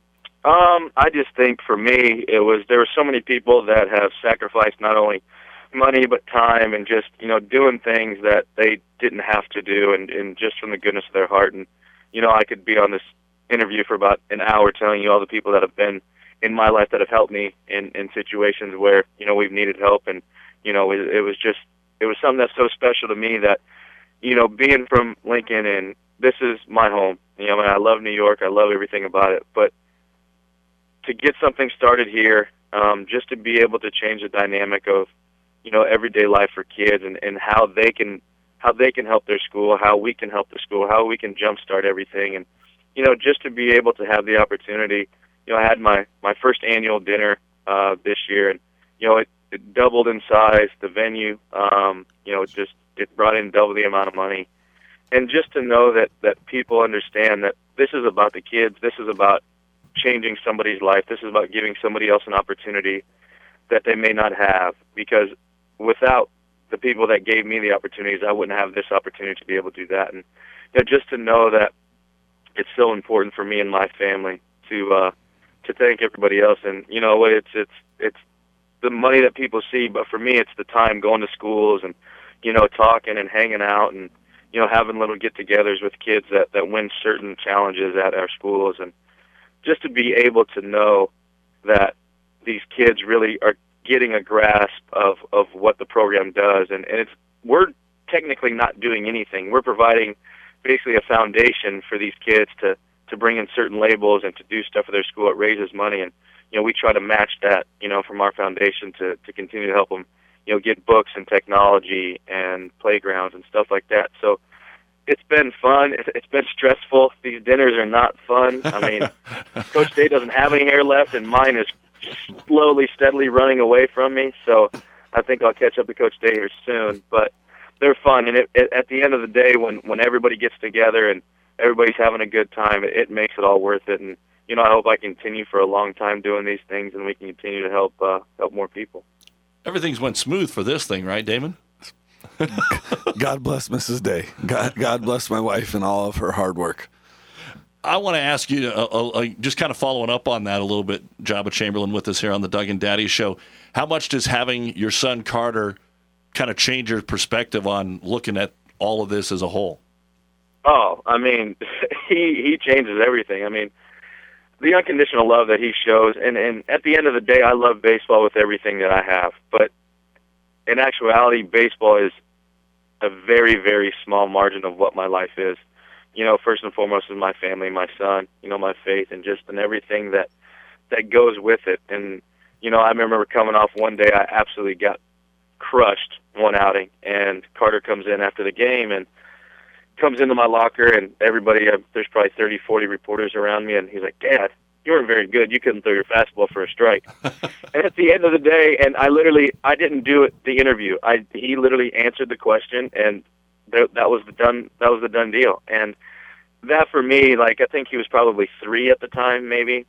I just think for me, there were so many people that have sacrificed not only money but time and just, doing things that they didn't have to do and just from the goodness of their heart. And, I could be on this interview for about an hour telling you all the people that have been in my life that have helped me in situations where, we've needed help. And, it was something that's so special to me that, being from Lincoln, and this is my home. I love New York. I love everything about it. But to get something started here, just to be able to change the dynamic of, everyday life for kids and how they can help their school, how we can help the school, how we can jumpstart everything. And, just to be able to have the opportunity, I had my first annual dinner this year, and, it doubled in size, the venue, it brought in double the amount of money. And just to know that people understand that this is about the kids, this is about changing somebody's life, this is about giving somebody else an opportunity that they may not have, because without the people that gave me the opportunities, I wouldn't have this opportunity to be able to do that. And just to know that it's so important for me and my family to thank everybody else. And it's the money that people see, but for me it's the time going to schools and talking and hanging out and having little get-togethers with kids that win certain challenges at our schools, and just to be able to know that these kids really are getting a grasp of what the program does. And we're technically not doing anything. We're providing basically a foundation for these kids to bring in certain labels and to do stuff for their school. It raises money, and we try to match that from our foundation to continue to help them get books and technology and playgrounds and stuff like that. So it's been fun. It's been stressful. These dinners are not fun. I mean, Coach Day doesn't have any hair left, and mine is slowly, steadily running away from me. So I think I'll catch up to Coach Day here soon. But they're fun, and at the end of the day, when everybody gets together and everybody's having a good time, it makes it all worth it. And I hope I continue for a long time doing these things, and we can continue to help more people. Everything's went smooth for this thing, right, Damon? God bless Mrs. Day. God bless my wife and all of her hard work. I want to ask you, just kind of following up on that a little bit, Jabba Chamberlain with us here on the Doug and Daddy Show. How much does having your son Carter kind of change your perspective on looking at all of this as a whole? Oh, I mean, he changes everything. I mean, the unconditional love that he shows, and at the end of the day, I love baseball with everything that I have. But in actuality, baseball is a very, very small margin of what my life is. First and foremost is my family, my son, my faith, and everything that goes with it. And, I remember coming off one day, I absolutely got crushed one outing, and Carter comes in after the game and comes into my locker, and everybody, there's probably 30, 40 reporters around me, and he's like, "Dad, you weren't very good. You couldn't throw your fastball for a strike." And at the end of the day, and I didn't do the interview. He literally answered the question, and that was the done deal. And that for me, I think he was probably 3 at the time, maybe.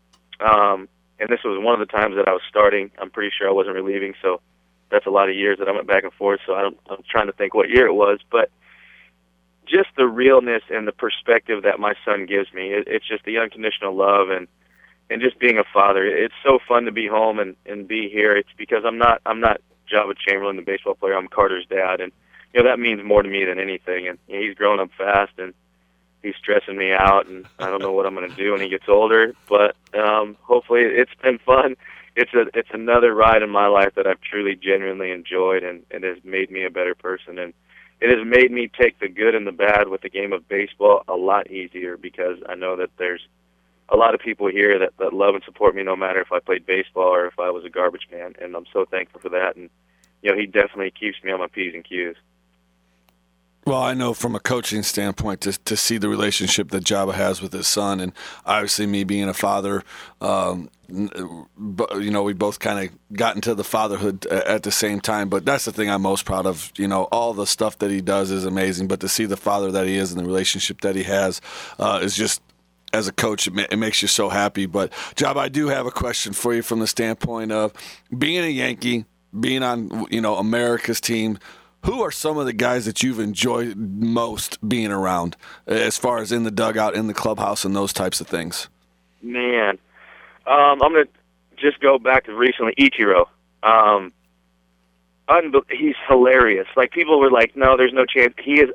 And this was one of the times that I was starting. I'm pretty sure I wasn't relieving, so that's a lot of years that I went back and forth. So I'm trying to think what year it was, but just the realness and the perspective that my son gives me. It's just the unconditional love and just being a father. It's so fun to be home and be here. It's because I'm not Jabba Chamberlain, the baseball player. I'm Carter's dad, and that means more to me than anything. And he's growing up fast, and he's stressing me out, and I don't know what I'm going to do when he gets older. But hopefully, it's been fun. It's another ride in my life that I've truly, genuinely enjoyed, and it has made me a better person. And it has made me take the good and the bad with the game of baseball a lot easier, because I know that there's a lot of people here that love and support me no matter if I played baseball or if I was a garbage man, and I'm so thankful for that. And he definitely keeps me on my P's and Q's. Well, I know from a coaching standpoint to see the relationship that Jabba has with his son, and obviously me being a father, we both kind of got into the fatherhood at the same time. But that's the thing I'm most proud of. All the stuff that he does is amazing, but to see the father that he is and the relationship that he has is just, as a coach, it makes you so happy. But, Jabba, I do have a question for you from the standpoint of being a Yankee, being on, America's team. Who are some of the guys that you've enjoyed most being around as far as in the dugout, in the clubhouse, and those types of things? Man, I'm going to just go back to recently, Ichiro. He's hilarious. Like, people were like, no, there's no chance. He is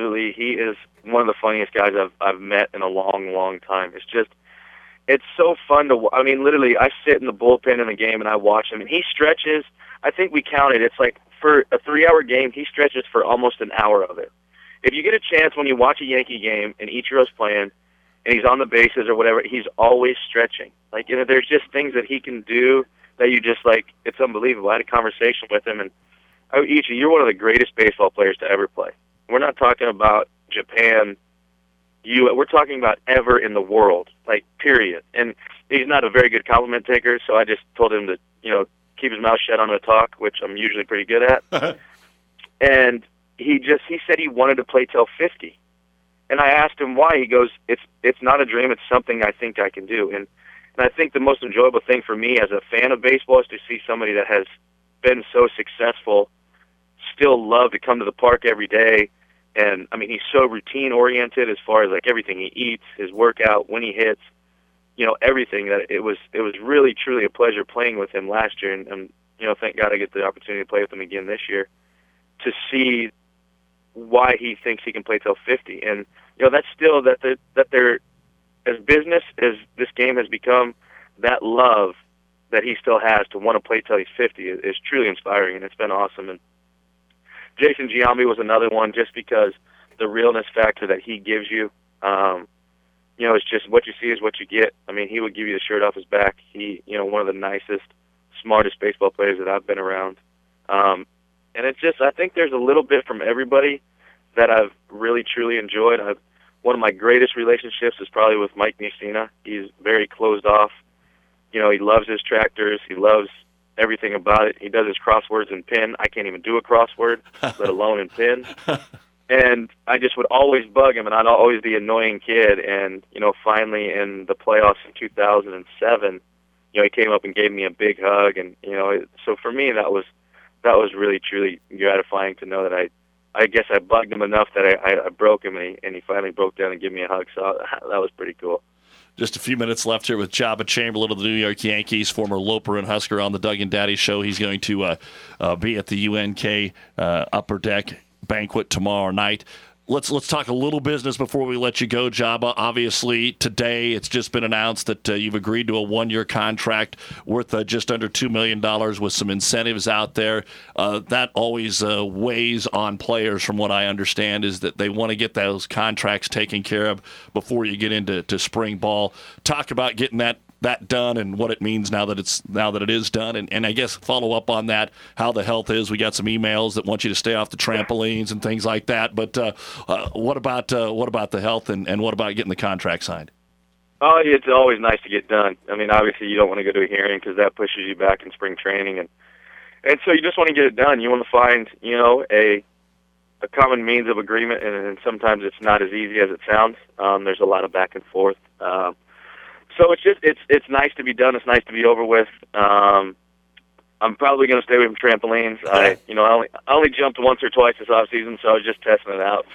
one of the funniest guys I've met in a long, long time. It's so fun to, literally, I sit in the bullpen in the game and I watch him, and he stretches. I think we counted. It's like, for a 3-hour game, he stretches for almost an hour of it. If you get a chance when you watch a Yankee game and Ichiro's playing and he's on the bases or whatever, he's always stretching. Like, there's just things that he can do that you just, like, it's unbelievable. I had a conversation with him, and Ichi, you're one of the greatest baseball players to ever play. We're not talking about Japan, we're talking about ever in the world, like, period. And he's not a very good compliment taker, so I just told him to, keep his mouth shut on the talk, which I'm usually pretty good at. And he said he wanted to play till 50. And I asked him why. He goes, it's not a dream, it's something I think I can do. And I think the most enjoyable thing for me as a fan of baseball is to see somebody that has been so successful still love to come to the park every day. And, he's so routine-oriented as far as, like, everything he eats, his workout, when he hits, everything. That it was really, truly a pleasure playing with him last year. And thank God I get the opportunity to play with him again this year to see why he thinks he can play till 50. And, that's still that they're, as business as this game has become, that love that he still has to want to play till he's 50 is truly inspiring, and it's been awesome. And Jason Giambi was another one, just because the realness factor that he gives you, it's just what you see is what you get. He would give you the shirt off his back. He, one of the nicest, smartest baseball players that I've been around. And it's just, I think there's a little bit from everybody that I've really, truly enjoyed. One of my greatest relationships is probably with Mike Mussina. He's very closed off. He loves his tractors. He loves everything about it. He does his crosswords in pen. I can't even do a crossword, let alone in pen. And I just would always bug him, and I'd always be an annoying kid. And, finally in the playoffs in 2007, he came up and gave me a big hug. And, so for me, that was really, truly gratifying to know that I guess I bugged him enough that I broke him, and he finally broke down and gave me a hug. So that was pretty cool. Just a few minutes left here with Jabba Chamberlain of the New York Yankees, former Loper and Husker on the Doug and Daddy Show. He's going to be at the UNK Upper Deck banquet tomorrow night. Let's talk a little business before we let you go, Jabba. Obviously, today it's just been announced that you've agreed to a 1-year contract worth just under $2 million with some incentives out there. That always weighs on players, from what I understand, is that they want to get those contracts taken care of before you get into spring ball. Talk about getting that done and what it means now that it is done, and I guess follow up on that, how the health is. We got some emails that want you to stay off the trampolines and things like that, but what about the health, and what about getting the contract signed? Oh, it's always nice to get done. Obviously you don't want to go to a hearing because that pushes you back in spring training, and so you just want to get it done. You want to find a common means of agreement, and sometimes it's not as easy as it sounds. There's a lot of back and forth. So it's nice to be done. It's nice to be over with. I'm probably going to stay away from trampolines. I only jumped once or twice this off season, so I was just testing it out.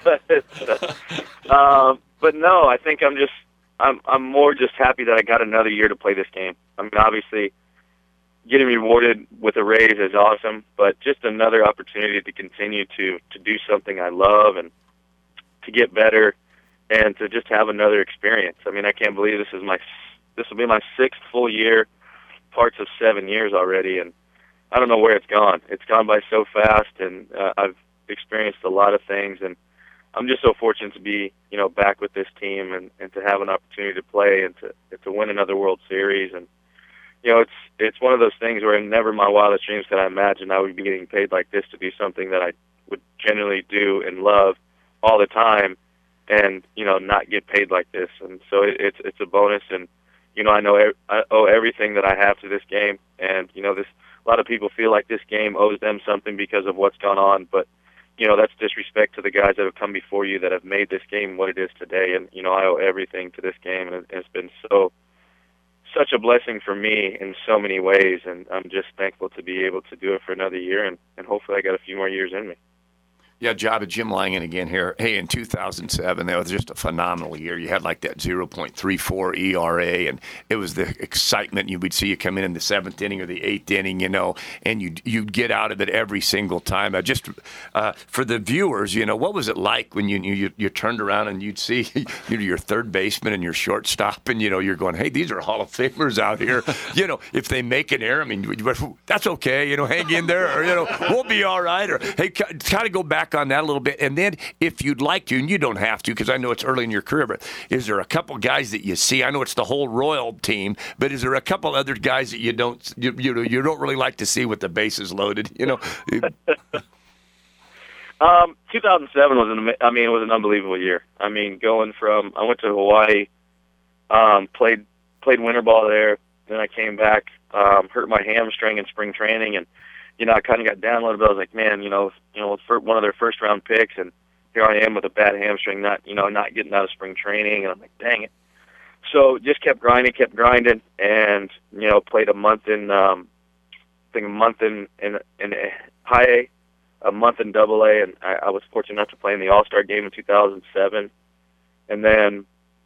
But no, I think I'm more just happy that I got another year to play this game. Obviously, getting rewarded with a raise is awesome, but just another opportunity to continue to do something I love and to get better and to just have another experience. I can't believe this will be my 6th full year, parts of 7 years already, and I don't know where it's gone. It's gone by so fast, and I've experienced a lot of things, and I'm just so fortunate to be, back with this team and to have an opportunity to play and to win another World Series. And, it's one of those things where never in my wildest dreams could I imagine I would be getting paid like this to do something that I would genuinely do and love all the time and, you know, not get paid like this. And so it's a bonus. And, you know, I owe everything that I have to this game. And, you know, a lot of people feel like this game owes them something because of what's gone on. But, you know, that's disrespect to the guys that have come before you that have made this game what it is today. And, you know, I owe everything to this game. And it's been such a blessing for me in so many ways. And I'm just thankful to be able to do it for another year. And hopefully I got a few more years in me. Yeah, Jim Langen again here. Hey, in 2007, that was just a phenomenal year. You had like that 0.34 ERA, and it was the excitement. We'd see you come in the 7th inning or the 8th inning, you know, and you'd get out of it every single time. For the viewers, you know, what was it like when you turned around and you'd see your third baseman and your shortstop, and, you know, you're going, hey, these are Hall of Famers out here. You know, if they make an error, I mean, that's okay. You know, hang in there, or, you know, we'll be all right. Or, hey, kind of go back on that a little bit, and then if you'd like to, and you don't have to because I know it's early in your career, but is there a couple guys that you see? I know it's the whole Royal team, but is there a couple other guys that you don't really like to see with the bases loaded? You know, 2007 was it was an unbelievable year. I mean, I went to Hawaii, played winter ball there, then I came back, hurt my hamstring in spring training, and you know, I kind of got down a little bit. I was like, man, you know, for one of their first round picks, and here I am with a bad hamstring, not getting out of spring training, and I'm like, dang it. So just kept grinding, and you know, played a month in high A, a month in Double A, and I was fortunate enough to play in the All-Star game in 2007, and then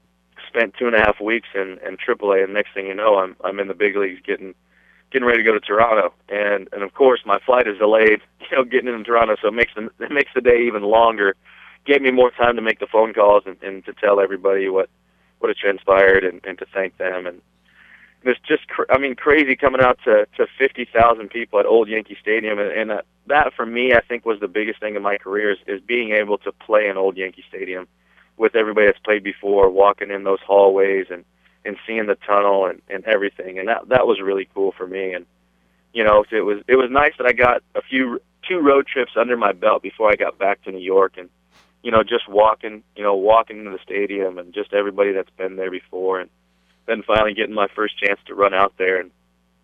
spent 2.5 weeks in Triple A, and next thing you know, I'm in the big leagues getting ready to go to Toronto, and of course my flight is delayed, you know, getting into Toronto, so it makes the day even longer. Gave me more time to make the phone calls and to tell everybody what had transpired and to thank them. And it's just crazy coming out to 50,000 people at Old Yankee Stadium, and that for me I think was the biggest thing in my career is being able to play in Old Yankee Stadium with everybody that's played before, walking in those hallways and seeing the tunnel and everything, and that was really cool for me. And you know, it was nice that I got two road trips under my belt before I got back to New York, and you know, just walking into the stadium and just everybody that's been there before, and then finally getting my first chance to run out there and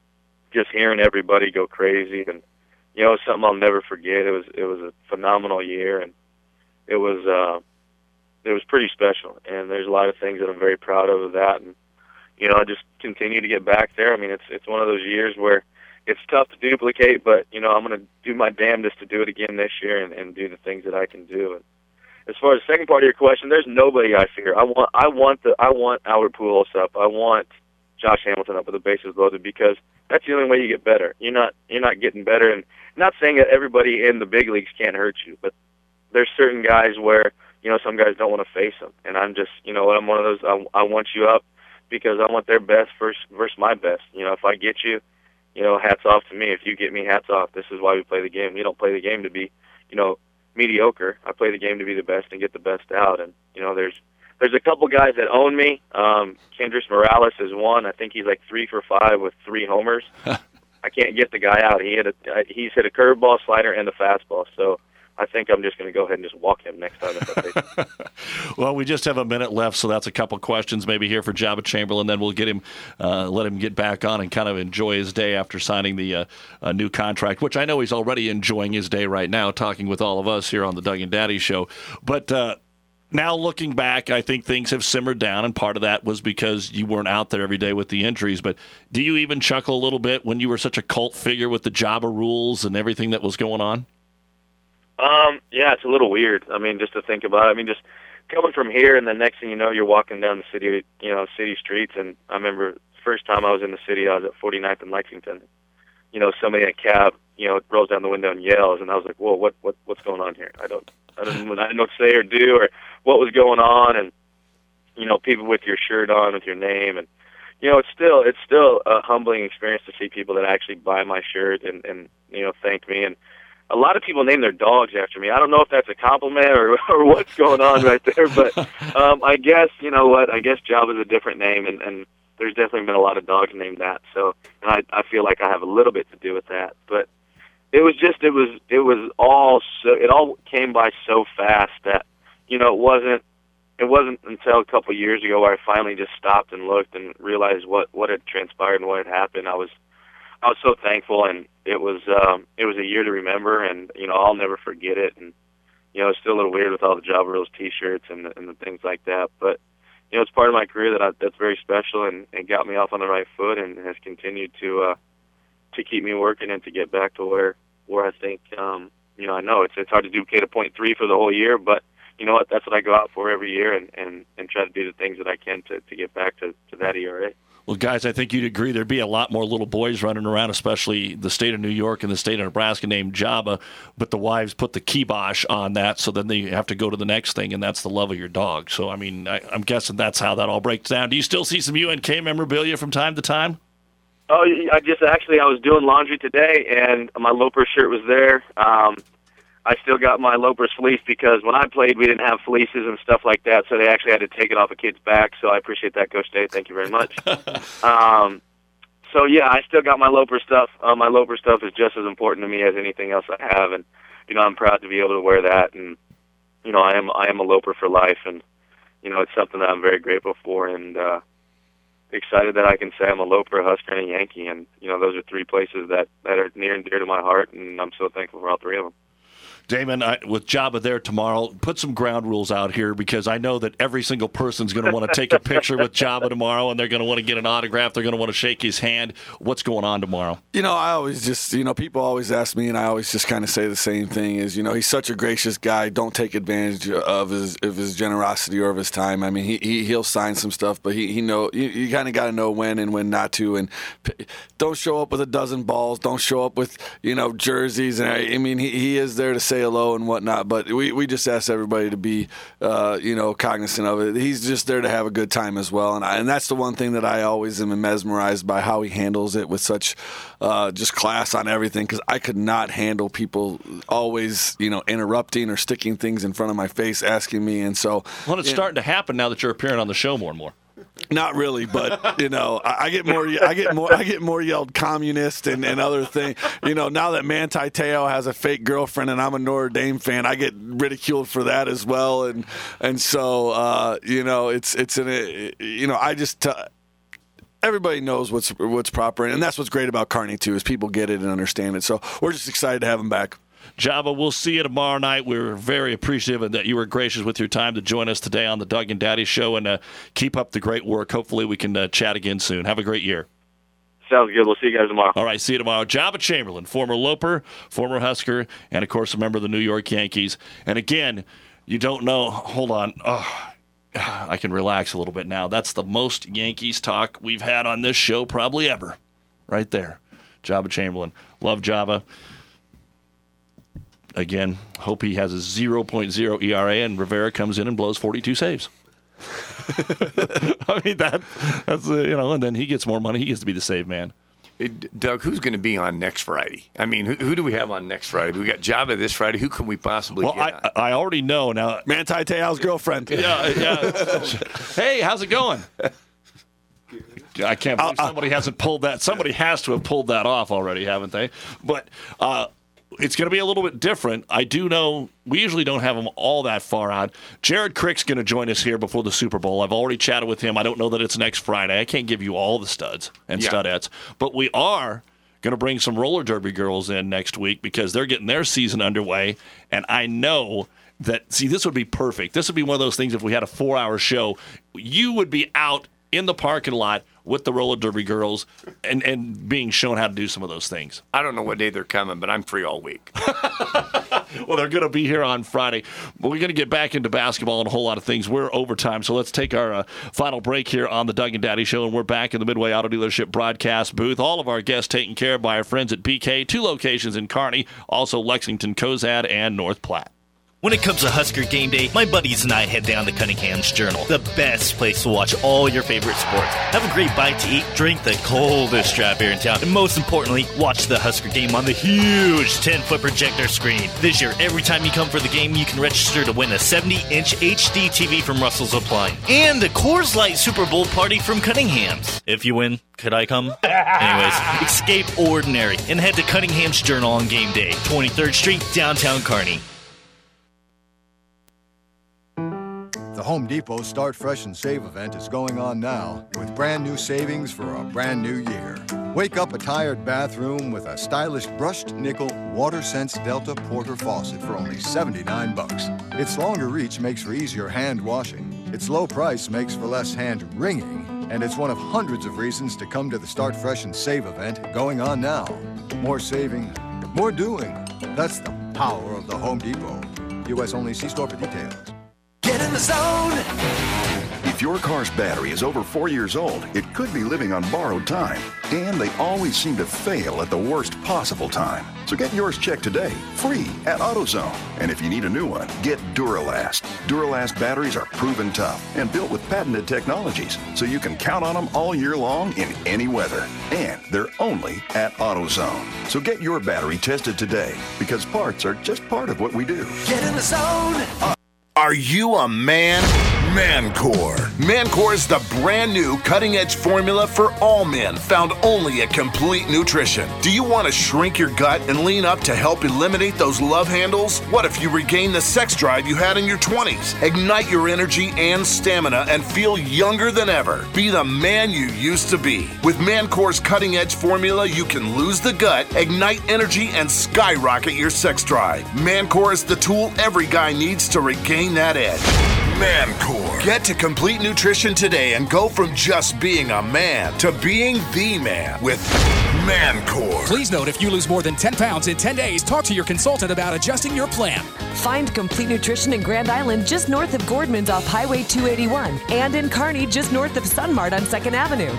just hearing everybody go crazy, and you know, it's something I'll never forget. It was a phenomenal year, and it was pretty special, and there's a lot of things that I'm very proud of that. And you know, I just continue to get back there. I mean, it's one of those years where it's tough to duplicate, but you know, I'm going to do my damnedest to do it again this year and do the things that I can do. And as far as the second part of your question, there's nobody I fear. I want Albert Pujols up. I want Josh Hamilton up with the bases loaded, because that's the only way you get better. You're not getting better, and not saying that everybody in the big leagues can't hurt you, but there's certain guys where, you know, some guys don't want to face them, and I'm just, you know, I'm one of those. I want you up because I want their best versus my best. You know, if I get you, you know, hats off to me. If you get me, hats off. This is why we play the game. We don't play the game to be, you know, mediocre. I play the game to be the best and get the best out. And you know, there's a couple guys that own me. Kendrys Morales is one. I think he's like 3 for 5 with 3 homers. I can't get the guy out. He's hit a curveball, slider, and a fastball. So I think I'm just going to go ahead and just walk him next time. If I face him. Well, we just have a minute left, so that's a couple questions maybe here for Jabba Chamberlain. Then we'll get him, let him get back on and kind of enjoy his day after signing the new contract, which I know he's already enjoying his day right now, talking with all of us here on the Doug and Daddy Show. But now looking back, I think things have simmered down, and part of that was because you weren't out there every day with the injuries. But do you even chuckle a little bit when you were such a cult figure with the Jabba rules and everything that was going on? Yeah, it's a little weird. I mean, just to think about it. I mean, just coming from here, and the next thing you know, you're walking down the city streets. And I remember the first time I was in the city, I was at 49th and Lexington. You know, somebody in a cab, you know, rolls down the window and yells, and I was like, whoa, what's going on here? I didn't know what to say or do or what was going on. And you know, people with your shirt on with your name, and you know, it's still a humbling experience to see people that actually buy my shirt and you know, thank me. And a lot of people name their dogs after me. I don't know if that's a compliment or what's going on right there, but I guess, you know what, I guess Jabba's a different name, and there's definitely been a lot of dogs named that. So and I feel like I have a little bit to do with that. But it all came by so fast that, it wasn't until a couple of years ago where I finally just stopped and looked and realized what had transpired and what had happened. I was so thankful, and it was a year to remember, and I'll never forget it. And it's still a little weird with all the Java Rules T-shirts and the things like that, but it's part of my career that's very special and got me off on the right foot and has continued to keep me working and to get back to where I think I know it's hard to duplicate a .3 for the whole year, but you know what? That's what I go out for every year and try to do the things that I can to get back to that ERA. Well, guys, I think you'd agree there'd be a lot more little boys running around, especially the state of New York and the state of Nebraska, named Jabba, but the wives put the kibosh on that, so then they have to go to the next thing, and that's the love of your dog. So, I mean, I'm guessing that's how that all breaks down. Do you still see some UNK memorabilia from time to time? Oh, I was doing laundry today, and my Loper shirt was there. I still got my Lopers fleece because when I played, we didn't have fleeces and stuff like that, so they actually had to take it off a kid's back. So I appreciate that, Coach Day. Thank you very much. So yeah, I still got my Loper stuff. My Loper stuff is just as important to me as anything else I have, and I'm proud to be able to wear that. And I am a Loper for life, and it's something that I'm very grateful for, and excited that I can say I'm a Loper, a Husker, and a Yankee. And those are three places that are near and dear to my heart, and I'm so thankful for all three of them. Damon, with Jabba there tomorrow, put some ground rules out here because I know that every single person's going to want to take a picture with Jabba tomorrow, and they're going to want to get an autograph. They're going to want to shake his hand. What's going on tomorrow? I always just, people always ask me, and I always just kind of say the same thing is, he's such a gracious guy. Don't take advantage of his generosity or of his time. I mean, he'll sign some stuff, but you kind of got to know when and when not to. And don't show up with a dozen balls. Don't show up with, jerseys. And I mean, he is there to say hello and whatnot, but we just ask everybody to be, cognizant of it. He's just there to have a good time as well, and that's the one thing that I always am mesmerized by, how he handles it with such just class on everything, because I could not handle people always, interrupting or sticking things in front of my face, asking me, and so. Well, it's starting to happen now that you're appearing on the show more and more. Not really, but I get more yelled communist and other things. Now that Manti Te'o has a fake girlfriend and I'm a Notre Dame fan, I get ridiculed for that as well. And so I just everybody knows what's proper, and that's what's great about Kearney too, is people get it and understand it. So we're just excited to have him back. Jabba, we'll see you tomorrow night. We're very appreciative that you were gracious with your time to join us today on the Doug and Daddy Show, and keep up the great work. Hopefully we can chat again soon. Have a great year. Sounds good. We'll see you guys tomorrow. All right, see you tomorrow. Jabba Chamberlain, former Loper, former Husker, and, of course, a member of the New York Yankees. And, again, you don't know. Hold on. Oh, I can relax a little bit now. That's the most Yankees talk we've had on this show probably ever. Right there. Jabba Chamberlain. Love Jabba. Again, hope he has a 0.0 ERA and Rivera comes in and blows 42 saves. I mean, that's and then he gets more money. He gets to be the save man. Hey, Doug, who's going to be on next Friday? I mean, who do we have on next Friday? We got Jabba this Friday. Who can we possibly get on? I already know now. Manti Te'o's girlfriend. Yeah. Hey, how's it going? I can't believe somebody hasn't pulled that. Somebody has to have pulled that off already, haven't they? But it's going to be a little bit different. I do know we usually don't have them all that far out. Jared Crick's going to join us here before the Super Bowl. I've already chatted with him. I don't know that it's next Friday. I can't give you all the studs and studettes. But we are going to bring some roller derby girls in next week because they're getting their season underway. And I know that, this would be perfect. This would be one of those things if we had a 4-hour show. You would be out in the parking lot with the roller derby girls and being shown how to do some of those things. I don't know what day they're coming, but I'm free all week. Well, they're going to be here on Friday. But we're going to get back into basketball and a whole lot of things. We're overtime, so let's take our final break here on the Doug and Daddy Show, and we're back in the Midway Auto Dealership broadcast booth. All of our guests taken care of by our friends at BK, 2 locations in Kearney, also Lexington, Cozad, and North Platte. When it comes to Husker game day, my buddies and I head down to Cunningham's Journal, the best place to watch all your favorite sports. Have a great bite to eat, drink the coldest draft beer in town, and most importantly, watch the Husker game on the huge 10-foot projector screen. This year, every time you come for the game, you can register to win a 70-inch HD TV from Russell's Appliance and the Coors Light Super Bowl party from Cunningham's. If you win, could I come? Anyways, escape ordinary and head to Cunningham's Journal on game day, 23rd Street, downtown Kearney. The Home Depot Start Fresh and Save event is going on now with brand new savings for a brand new year. Wake up a tired bathroom with a stylish brushed nickel WaterSense Delta Porter faucet for only $79. Its longer reach makes for easier hand washing. Its low price makes for less hand wringing. And it's one of hundreds of reasons to come to the Start Fresh and Save event going on now. More saving, more doing. That's the power of the Home Depot. U.S. only. See store for details. Get in the zone! If your car's battery is over 4 years old, it could be living on borrowed time. And they always seem to fail at the worst possible time. So get yours checked today, free at AutoZone. And if you need a new one, get Duralast. Duralast batteries are proven tough and built with patented technologies, so you can count on them all year long in any weather. And they're only at AutoZone. So get your battery tested today, because parts are just part of what we do. Get in the zone! Are you a man? Mancore. Mancore is the brand new cutting-edge formula for all men, found only at Complete Nutrition. Do you want to shrink your gut and lean up to help eliminate those love handles? What if you regain the sex drive you had in your 20s? Ignite your energy and stamina and feel younger than ever. Be the man you used to be. With Mancore's cutting-edge formula, you can lose the gut, ignite energy, and skyrocket your sex drive. Mancore is the tool every guy needs to regain that edge. Mancore. Get to Complete Nutrition today and go from just being a man to being the man with Mancore. Please note, if you lose more than 10 pounds in 10 days, talk to your consultant about adjusting your plan. Find Complete Nutrition in Grand Island just north of Gordman's off Highway 281 and in Kearney just north of Sunmart on 2nd Avenue.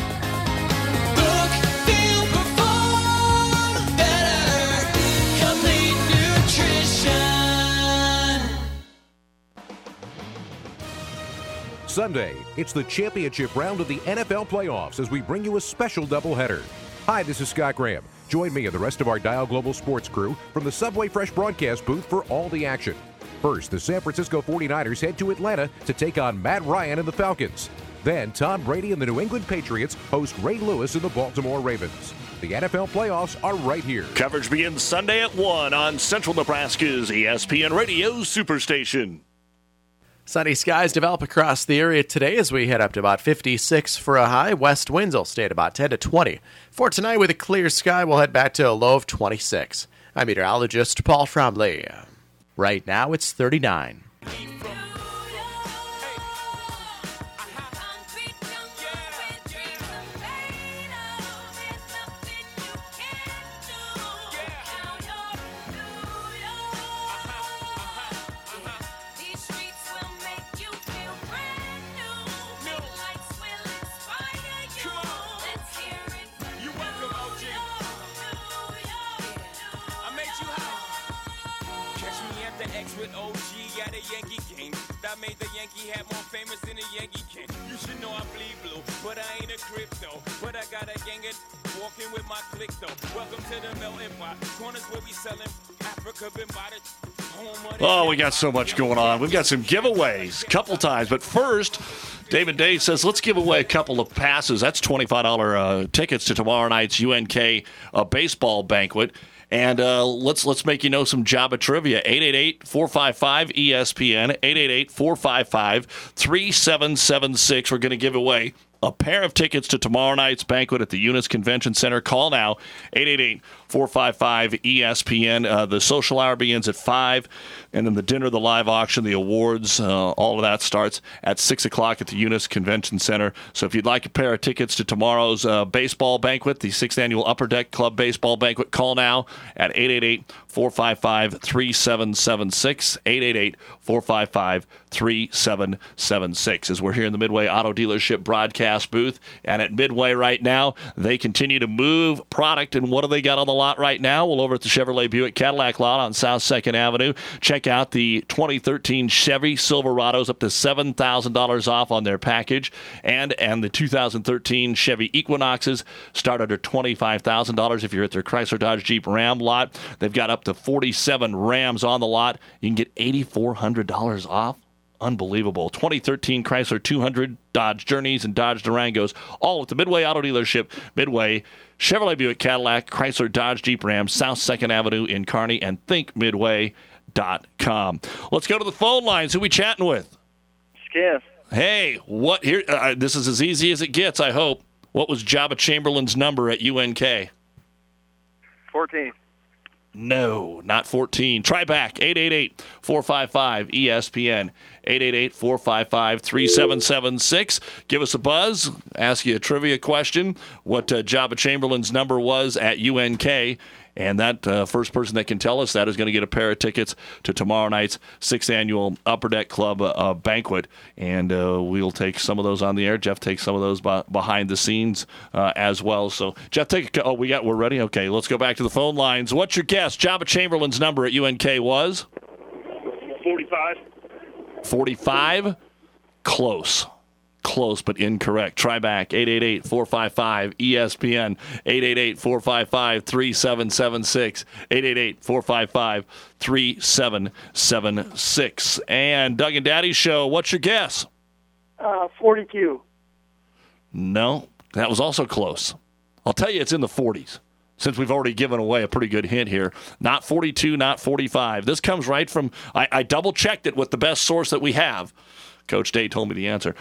Sunday, it's the championship round of the NFL playoffs as we bring you a special doubleheader. Hi, this is Scott Graham. Join me and the rest of our Dial Global Sports crew from the Subway Fresh broadcast booth for all the action. First, the San Francisco 49ers head to Atlanta to take on Matt Ryan and the Falcons. Then, Tom Brady and the New England Patriots host Ray Lewis and the Baltimore Ravens. The NFL playoffs are right here. Coverage begins Sunday at 1 on Central Nebraska's ESPN Radio Superstation. Sunny skies develop across the area today as we head up to about 56 for a high. West winds will stay at about 10 to 20. For tonight, with a clear sky, we'll head back to a low of 26. I'm meteorologist Paul Fromley. Right now, it's 39. Oh, we got so much going on. We've got some giveaways a couple times. But first, David Day says, let's give away a couple of passes. That's $25 tickets to tomorrow night's UNK baseball banquet. And let's make you know some Java trivia. 888-455-ESPN, 888-455-3776. We're going to give away a pair of tickets to tomorrow night's banquet at the Eunice Convention Center. Call now, 888-455-ESPN. The social hour begins at 5, and then the dinner, the live auction, the awards, all of that starts at 6 o'clock at the Eunice Convention Center. So if you'd like a pair of tickets to tomorrow's baseball banquet, the 6th Annual Upper Deck Club Baseball Banquet, call now at 888-455-3776, 888-455-3776. As we're here in the Midway Auto Dealership broadcast booth, and at Midway right now, they continue to move product. And what do they got on the lot right now? Well, over at the Chevrolet Buick Cadillac lot on South 2nd Avenue, check out the 2013 Chevy Silverados, up to $7,000 off on their package, and the 2013 Chevy Equinoxes start under $25,000 if you're at their Chrysler Dodge Jeep Ram lot. They've got up to 47 Rams on the lot. You can get $8,400 off. Unbelievable. 2013 Chrysler 200, Dodge Journeys, and Dodge Durangos, all at the Midway Auto Dealership. Midway, Chevrolet Buick Cadillac, Chrysler Dodge Jeep Ram, South 2nd Avenue in Kearney, and thinkmidway.com. Let's go to the phone lines. Who we chatting with? can. Hey, what here? This is as easy as it gets, I hope. What was Jabba Chamberlain's number at UNK? 14. No, not 14. Try back. 888-455-ESPN. 888-455-3776. Give us a buzz. Ask you a trivia question. What Jabba Chamberlain's number was at UNK. And that first person that can tell us that is going to get a pair of tickets to tomorrow night's 6th Annual Upper Deck Club banquet. And we'll take some of those on the air. Jeff takes some of those behind the scenes as well. So, Jeff, we're ready? Okay, let's go back to the phone lines. What's your guess? Jabba Chamberlain's number at UNK was? 45. 45? Close, but incorrect. Try back. 888-455-ESPN. 888-455-3776. 888-455-3776. And Doug and Daddy's show, what's your guess? 42. No, that was also close. I'll tell you it's in the 40s, since we've already given away a pretty good hint here. Not 42, not 45. This comes right from, I double-checked it with the best source that we have. Coach Day told me the answer.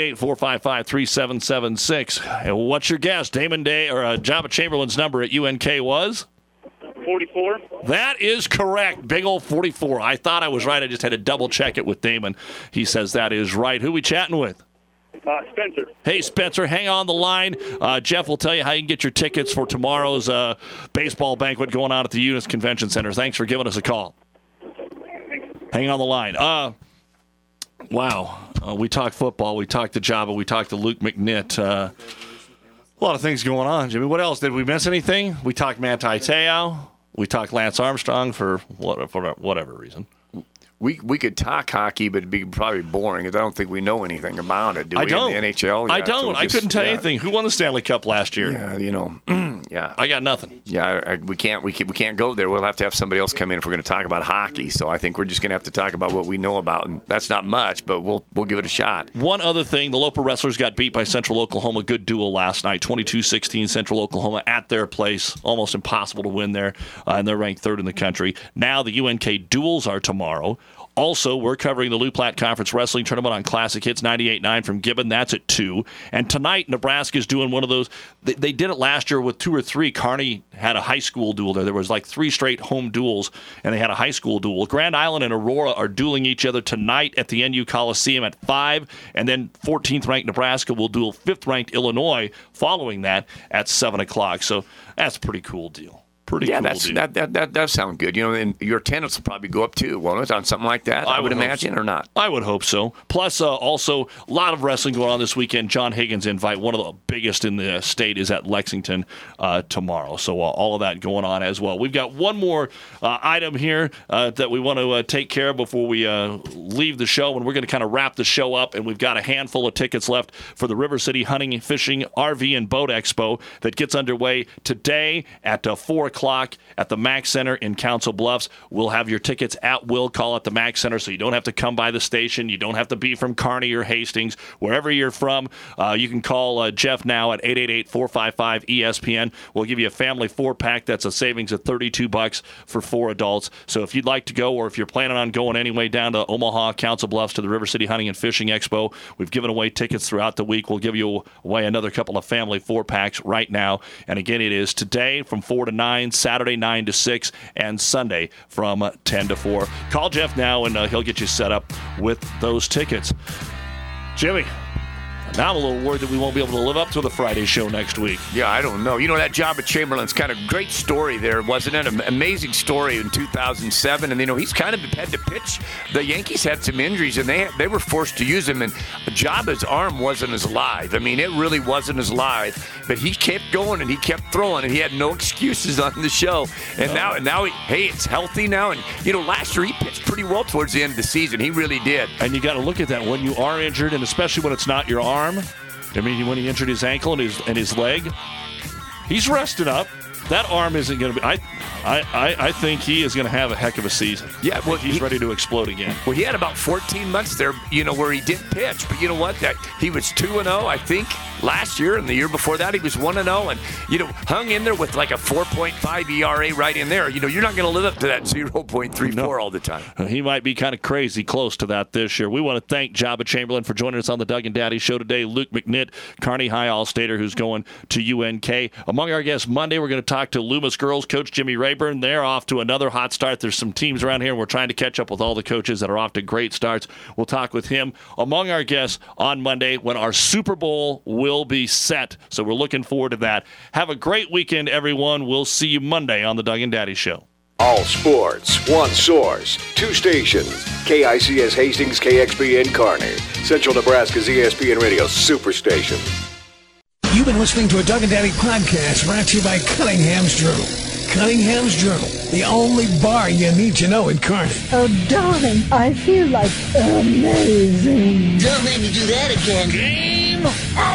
888-455-3776. What's your guess? Damon Day or Jabba Chamberlain's number at UNK was? 44. That is correct. Big old 44. I thought I was right. I just had to double check it with Damon. He says that is right. Who we chatting with? Spencer. Hey, Spencer, hang on the line. Jeff will tell you how you can get your tickets for tomorrow's baseball banquet going on at the Eunice Convention Center. Thanks for giving us a call. Hang on the line. Wow. We talked football. We talked to Jabba. We talked to Luke McNitt. A lot of things going on, Jimmy. What else? Did we miss anything? We talked Manti Te'o. We talked Lance Armstrong for whatever reason. We could talk hockey, but it'd be probably boring because I don't think we know anything about it. Do we? I don't. In the NHL? I don't. I couldn't tell you anything. Who won the Stanley Cup last year? Yeah, yeah. I got nothing. Yeah, we can't go there. We'll have to have somebody else come in if we're going to talk about hockey. So I think we're just going to have to talk about what we know about, and that's not much, but we'll give it a shot. One other thing, the Loper Wrestlers got beat by Central Oklahoma. Good duel last night, 22-16. Central Oklahoma at their place, almost impossible to win there, and they're ranked 3rd in the country. Now the UNK duels are tomorrow. Also, we're covering the Lou Platte Conference Wrestling Tournament on Classic Hits 98.9 from Gibbon. That's at 2. And tonight, Nebraska's doing one of those. They did it last year with 2 or 3. Kearney had a high school duel there. There was like 3 straight home duels, and they had a high school duel. Grand Island and Aurora are dueling each other tonight at the NU Coliseum at 5. And then 14th-ranked Nebraska will duel 5th-ranked Illinois following that at 7 o'clock. So that's a pretty cool deal. Pretty cool deal. That does sound good. You know, and your attendance will probably go up too, won't it, on something like that? I would imagine, so. Or not? I would hope so. Plus, also, a lot of wrestling going on this weekend. John Higgins invite, one of the biggest in the state, is at Lexington tomorrow. So all of that going on as well. We've got one more item here that we want to take care of before we leave the show, and we're going to kind of wrap the show up. And we've got a handful of tickets left for the River City Hunting, Fishing, RV, and Boat Expo that gets underway today at 4 o'clock at the Mack Center in Council Bluffs. We'll have your tickets at will call at the Mack Center, so you don't have to come by the station. You don't have to be from Kearney or Hastings. Wherever you're from, you can call Jeff now at 888-455-ESPN. We'll give you a family 4-pack. That's a savings of $32 for 4 adults. So if you'd like to go, or if you're planning on going anyway down to Omaha, Council Bluffs to the River City Hunting and Fishing Expo, we've given away tickets throughout the week. We'll give you away another couple of family 4-packs right now. And again, it is today from 4 to 9, Saturday 9 to 6, and Sunday from 10 to 4. Call Jeff now, and he'll get you set up with those tickets. Jimmy, now I'm a little worried that we won't be able to live up to the Friday show next week. Yeah, I don't know. You know, that Jabba Chamberlain's kind of great story there, wasn't it? An amazing story in 2007. And, you know, he's kind of had to pitch. The Yankees had some injuries, and they were forced to use him. And Jabba's arm wasn't as live. I mean, it really wasn't as live. But he kept going, and he kept throwing, and he had no excuses on the show. And now it's healthy now. And, you know, last year he pitched pretty well towards the end of the season. He really did. And you got to look at that when you are injured, and especially when it's not your arm. I mean, when he injured his ankle and his leg, he's rested up. that arm isn't going to be. I think he is going to have a heck of a season. Yeah, well, he's ready to explode again. Well, he had about 14 months there, where he didn't pitch. But you know what? He was 2-0, I think, last year, and the year before that he was 1-0, and hung in there with like a 4.5 ERA right in there. You're not going to live up to that 0.34 all the time. He might be kind of crazy close to that this year. We want to thank Jabba Chamberlain for joining us on the Doug and Daddy Show today. Luke McNitt, Kearney High All-Stater, who's going to UNK. Among our guests Monday, we're going to talk to Loomis girls coach Jimmy Rayburn. They're off to another hot start. There's some teams around here, and we're trying to catch up with all the coaches that are off to great starts. We'll talk with him among our guests on Monday when our Super Bowl will be set. So we're looking forward to that. Have a great weekend, everyone. We'll see you Monday on the Doug and Daddy Show. All sports, one source, two stations. KICS Hastings, KXP in Kearney. Central Nebraska's ESPN Radio Superstation. You've been listening to a Doug and Daddy podcast brought to you by Cunningham's Journal. Cunningham's Journal, the only bar you need to know in Kearney. Oh, darling, I feel like amazing. Don't make me do that again. Game